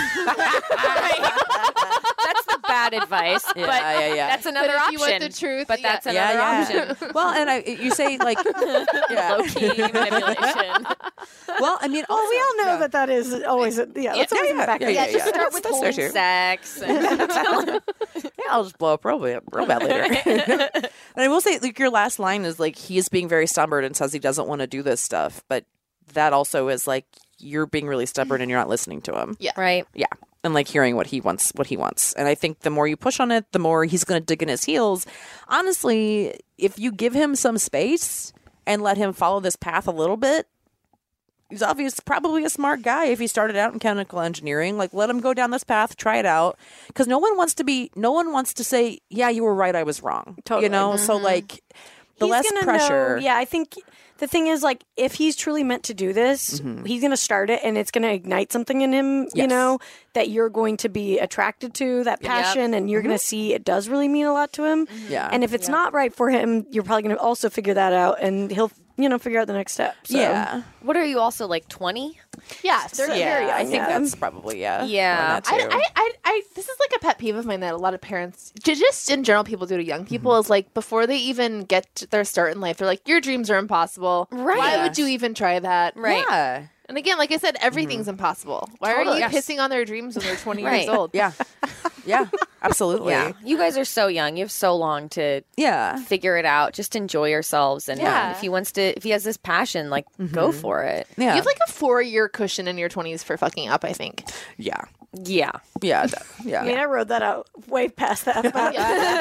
G: That's the bad advice.
D: Yeah,
G: but
D: yeah, yeah.
G: That's another
E: But if
G: option.
E: you want the truth,
G: but
E: yeah.
G: that's another
D: Yeah, yeah.
G: option.
D: Well, and I, you say like, yeah.
G: Low key manipulation.
D: Well, I mean, also,
C: Well, we all know
D: yeah.
C: that that is always. A, yeah, that's always in the back.
D: yeah,
C: of your
D: yeah,
C: head.
D: yeah.
G: Just start with
D: That's
G: cold
D: true.
G: sex.
D: Yeah, I'll just blow up real, bad- real bad later. And I will say, like, your last line is like he is being very stubborn and says he doesn't want to do this stuff, but that also is like you're being really stubborn and you're not listening to him.
E: Yeah.
G: Right.
D: Yeah. And like hearing what he wants, what he wants. And I think the more you push on it, the more he's going to dig in his heels. Honestly, if you give him some space and let him follow this path a little bit, he's obviously probably a smart guy if he started out in chemical engineering. Like, let him go down this path, try it out. Because no one wants to be, no one wants to say, yeah, you were right, I was wrong.
C: Totally.
D: You know? So, like, the
C: He's
D: less
C: gonna
D: pressure.
C: know- yeah, I think the thing is, like, if he's truly meant to do this, he's going to start it and it's going to ignite something in him, you
D: Yes.
C: know, that you're going to be attracted to, that passion, and you're going to see it does really mean a lot to him.
D: Yeah.
C: And if it's not right for him, you're probably going to also figure that out and he'll, you know, figure out the next step. So.
D: Yeah.
G: What are you also like twenty?
E: Yeah. They're
D: Yeah,
C: very
D: I
C: young,
D: think
C: yeah.
D: that's probably, yeah.
G: Yeah.
D: Why not,
E: I,
D: too?
E: I, I, I, this is like a pet peeve of mine that a lot of parents, ju- just in general, people do to young people is like before they even get to their start in life, they're like, your dreams are impossible.
G: Right.
E: Why would you even try that?
G: Right.
D: Yeah.
E: And again, like I said, everything's impossible. Why are
G: Totally.
E: you
G: Yes.
E: pissing on their dreams when they're twenty
G: Right.
E: years old?
D: Yeah. Yeah. Absolutely.
G: Yeah. You guys are so young. You have so long to
D: Yeah.
G: figure it out. Just enjoy yourselves. And
E: Yeah.
G: if he wants to, if he has this passion, like go for it.
D: Yeah.
E: You have like a four year cushion in your twenties for fucking up, I think.
D: yeah.
G: Yeah.
D: Yeah. that- Yeah.
C: I mean, I wrote that out way past that. But,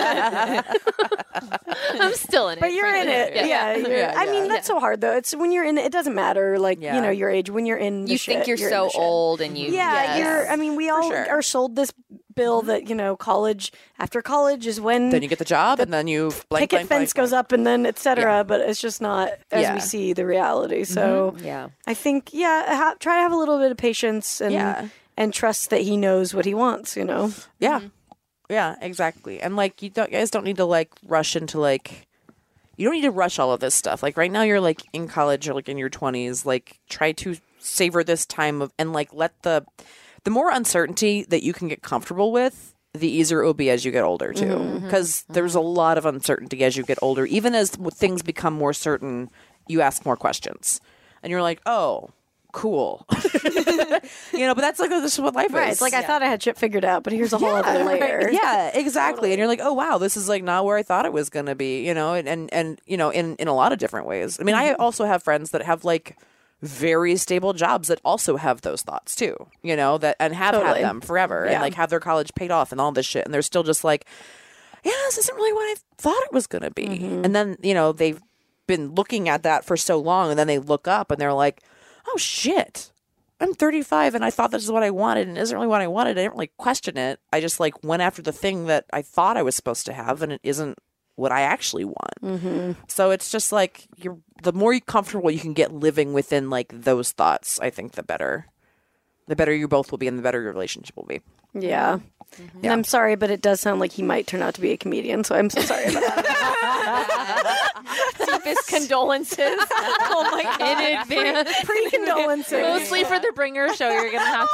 E: I'm still in it.
C: but you're in it. Yeah. you're,
D: Yeah,
C: I mean,
D: yeah.
C: that's so hard, though. It's when you're in it, it doesn't matter, like,
D: Yeah.
C: you know, your age. When you're in the
G: You
C: shit,
G: think you're,
C: in
G: so
C: the shit.
G: old and you.
C: Yeah,
E: Yes.
C: you're. I mean, we all
D: sure.
C: are sold this bill that you know, college after college is when
D: Then you get the job, and then you blank,
C: picket
D: blank,
C: fence
D: blank,
C: goes
D: blank.
C: up, and then et cetera. But it's just not as
D: Yeah.
C: we see the reality. So
G: Yeah.
C: I think, yeah, ha- try to have a little bit of patience and
D: Yeah.
C: and trust that he knows what he wants. You know,
D: Yeah. Yeah, exactly. And like you don't guys don't need to like rush into like you don't need to rush all of this stuff. Like right now you're like in college or like in your twenties, like try to savor this time of and like let the the more uncertainty that you can get comfortable with, the easier it will be as you get older too. Because there's a lot of uncertainty as you get older. Even as w- things become more certain, you ask more questions. And you're like, oh, cool. You know, but that's like this is what life
C: right?
D: is.
C: It's like I thought I had shit figured out, but here's a whole other layer.
D: Yeah, exactly. And you're like, oh wow, this is like not where I thought it was gonna be, you know, and and, and you know, in, in a lot of different ways. I mean, I also have friends that have like very stable jobs that also have those thoughts too, you know, that and have
C: Totally.
D: had them forever and
C: Yeah.
D: like have their college paid off and all this shit. And they're still just like, yeah, this isn't really what I thought it was gonna be. And then, you know, they've been looking at that for so long and then they look up and they're like, oh shit. I'm thirty-five and I thought this is what I wanted and it isn't really what I wanted. I didn't really question it. I just like went after the thing that I thought I was supposed to have and it isn't what I actually want. Mm-hmm. So it's just like you're the more you comfortable you can get living within like those thoughts, I think the better. The better you both will be, and the better your relationship will be.
C: Yeah. Mm-hmm. And I'm sorry, but it does sound like he might turn out to be a comedian, so I'm so sorry about that.
G: Deepest condolences. Oh my god.
E: In advance.
C: Pre-condolences.
E: Mostly for the Bringer show you're going to have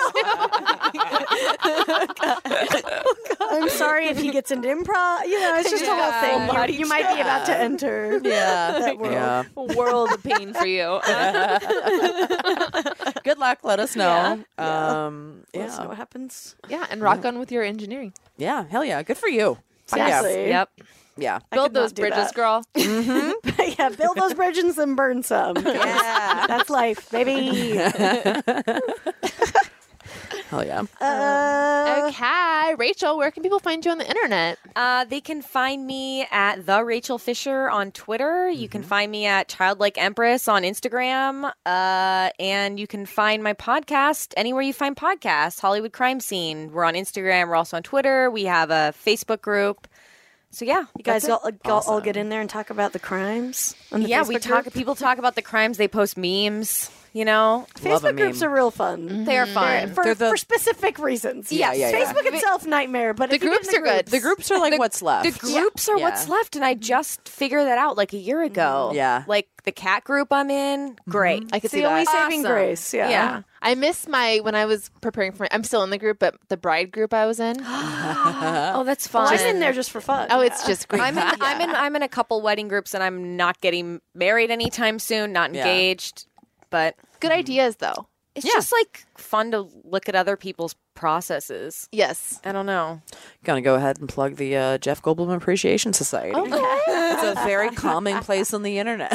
E: to go to.
C: I'm sorry if he gets into improv. You know, it's just
G: Yeah.
C: a whole thing.
G: Body
C: You, you might be about to enter
D: Yeah.
C: that world.
D: Yeah.
E: A world of pain for you.
D: Good luck. Let us know.
C: Yeah.
D: Um,
C: Let us know
D: yeah.
C: what happens.
E: Yeah, and rock on with your engineering.
D: Yeah. Hell yeah. Good for you. Fuck
C: Seriously.
G: Yep.
D: Yeah.
C: I
E: Build
C: could not
E: those
C: do
E: bridges,
C: that.
E: girl.
C: Yeah, build those bridges and burn some.
D: Yeah.
C: That's life, baby.
D: Hell yeah.
C: Uh,
E: Okay. Rachel, where can people find you on the internet?
G: Uh, they can find me at the Rachel Fisher on Twitter. You can find me at Childlike Empress on Instagram. Uh, and you can find my podcast anywhere you find podcasts, Hollywood Crime Scene. We're on Instagram. We're also on Twitter. We have a Facebook group. So yeah,
C: You guys
G: that's
C: all,
G: it.
C: all, all get in there and talk about the crimes. On the
G: Yeah,
C: Facebook
G: we talk.
C: group?
G: People talk about the crimes. They post memes. You know,
D: Love a
C: Facebook groups
D: meme.
C: are real fun.
G: they are
C: They're-
G: fun.
C: for,
D: They're the-
C: for specific reasons.
D: Yeah, yeah, yeah.
C: Facebook itself, nightmare. But
E: The
C: if you get
E: groups
C: in the
E: are good.
D: The groups are like what's left.
G: The groups are
D: Yeah.
G: what's left, and I just figured that out like a year ago.
D: Yeah.
G: like the cat group I'm in. Great.
E: I could
C: It's
E: see
C: the only
E: that.
C: saving
G: Awesome.
C: grace. Yeah.
G: Yeah.
E: I miss my, when I was preparing for my, I'm still in the group, but the bride group I was in.
G: Oh, that's
C: Well,
G: fun.
C: I'm in there just for fun.
E: Oh, it's
C: Yeah.
E: just great.
G: I'm in, I'm in. I'm in a couple wedding groups, and I'm not getting married anytime soon. Not
D: Yeah.
G: engaged, but
E: Good ideas, though.
G: it's
D: Yeah.
G: just like fun to look at other people's processes.
E: Yes.
G: I don't know.
D: Gonna go ahead and plug the uh, Jeff Goldblum Appreciation Society. It's a very calming place on the internet.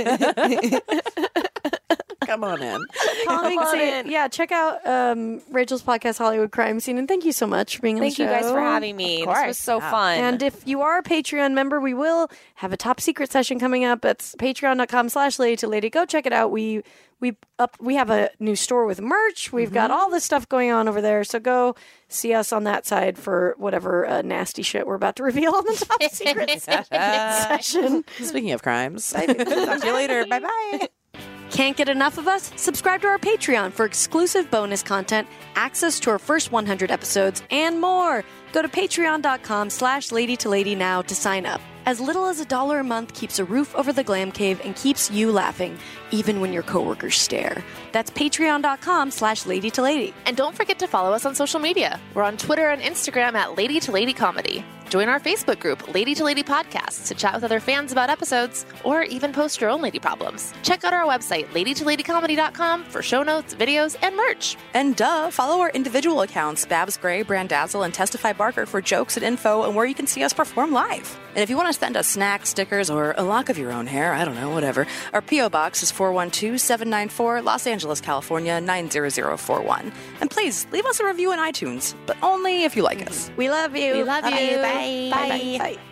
D: Come on in.
C: Calming
G: on
C: scene.
G: in.
C: Yeah, check out um, Rachel's podcast, Hollywood Crime Scene, and thank you so much for being on
G: Thank
C: the
G: you
C: show.
G: guys for having me. This was
D: course.
G: so
D: Yeah.
G: fun.
C: And if you are a Patreon member, we will have a top secret session coming up. It's patreon.com slash lady to lady. Go check it out. We we up we have a new store with merch. We've got all this stuff going on over there. So go see us on that side for whatever uh, nasty shit we're about to reveal on the top secret session.
D: Speaking of crimes, talk to you later. Bye bye.
C: Can't get enough of us? Subscribe to our Patreon for exclusive bonus content, access to our first one hundred episodes, and more. Go to patreon.com slash lady to lady now to sign up. As little as a dollar a month keeps a roof over the glam cave and keeps you laughing, even when your coworkers stare. That's patreon.com slash lady to lady.
E: And don't forget to follow us on social media. We're on Twitter and Instagram at Lady to Lady Comedy. Join our Facebook group, Lady to Lady Podcasts, to chat with other fans about episodes, or even post your own lady problems. Check out our website, lady to lady comedy dot com, for show notes, videos, and merch.
A: And duh, follow our individual accounts, Babs Gray, Brandazzle, and Testify Barker for jokes and info and where you can see us perform live. And if you want to send us snacks, stickers, or a lock of your own hair, I don't know, whatever, our P O Box is four one two, seven nine four, Los Angeles, California, nine zero zero four one. And please, leave us a review on iTunes, but only if you like us.
C: We love you.
E: We love you.
C: Bye.
E: Bye.
C: Bye. Bye.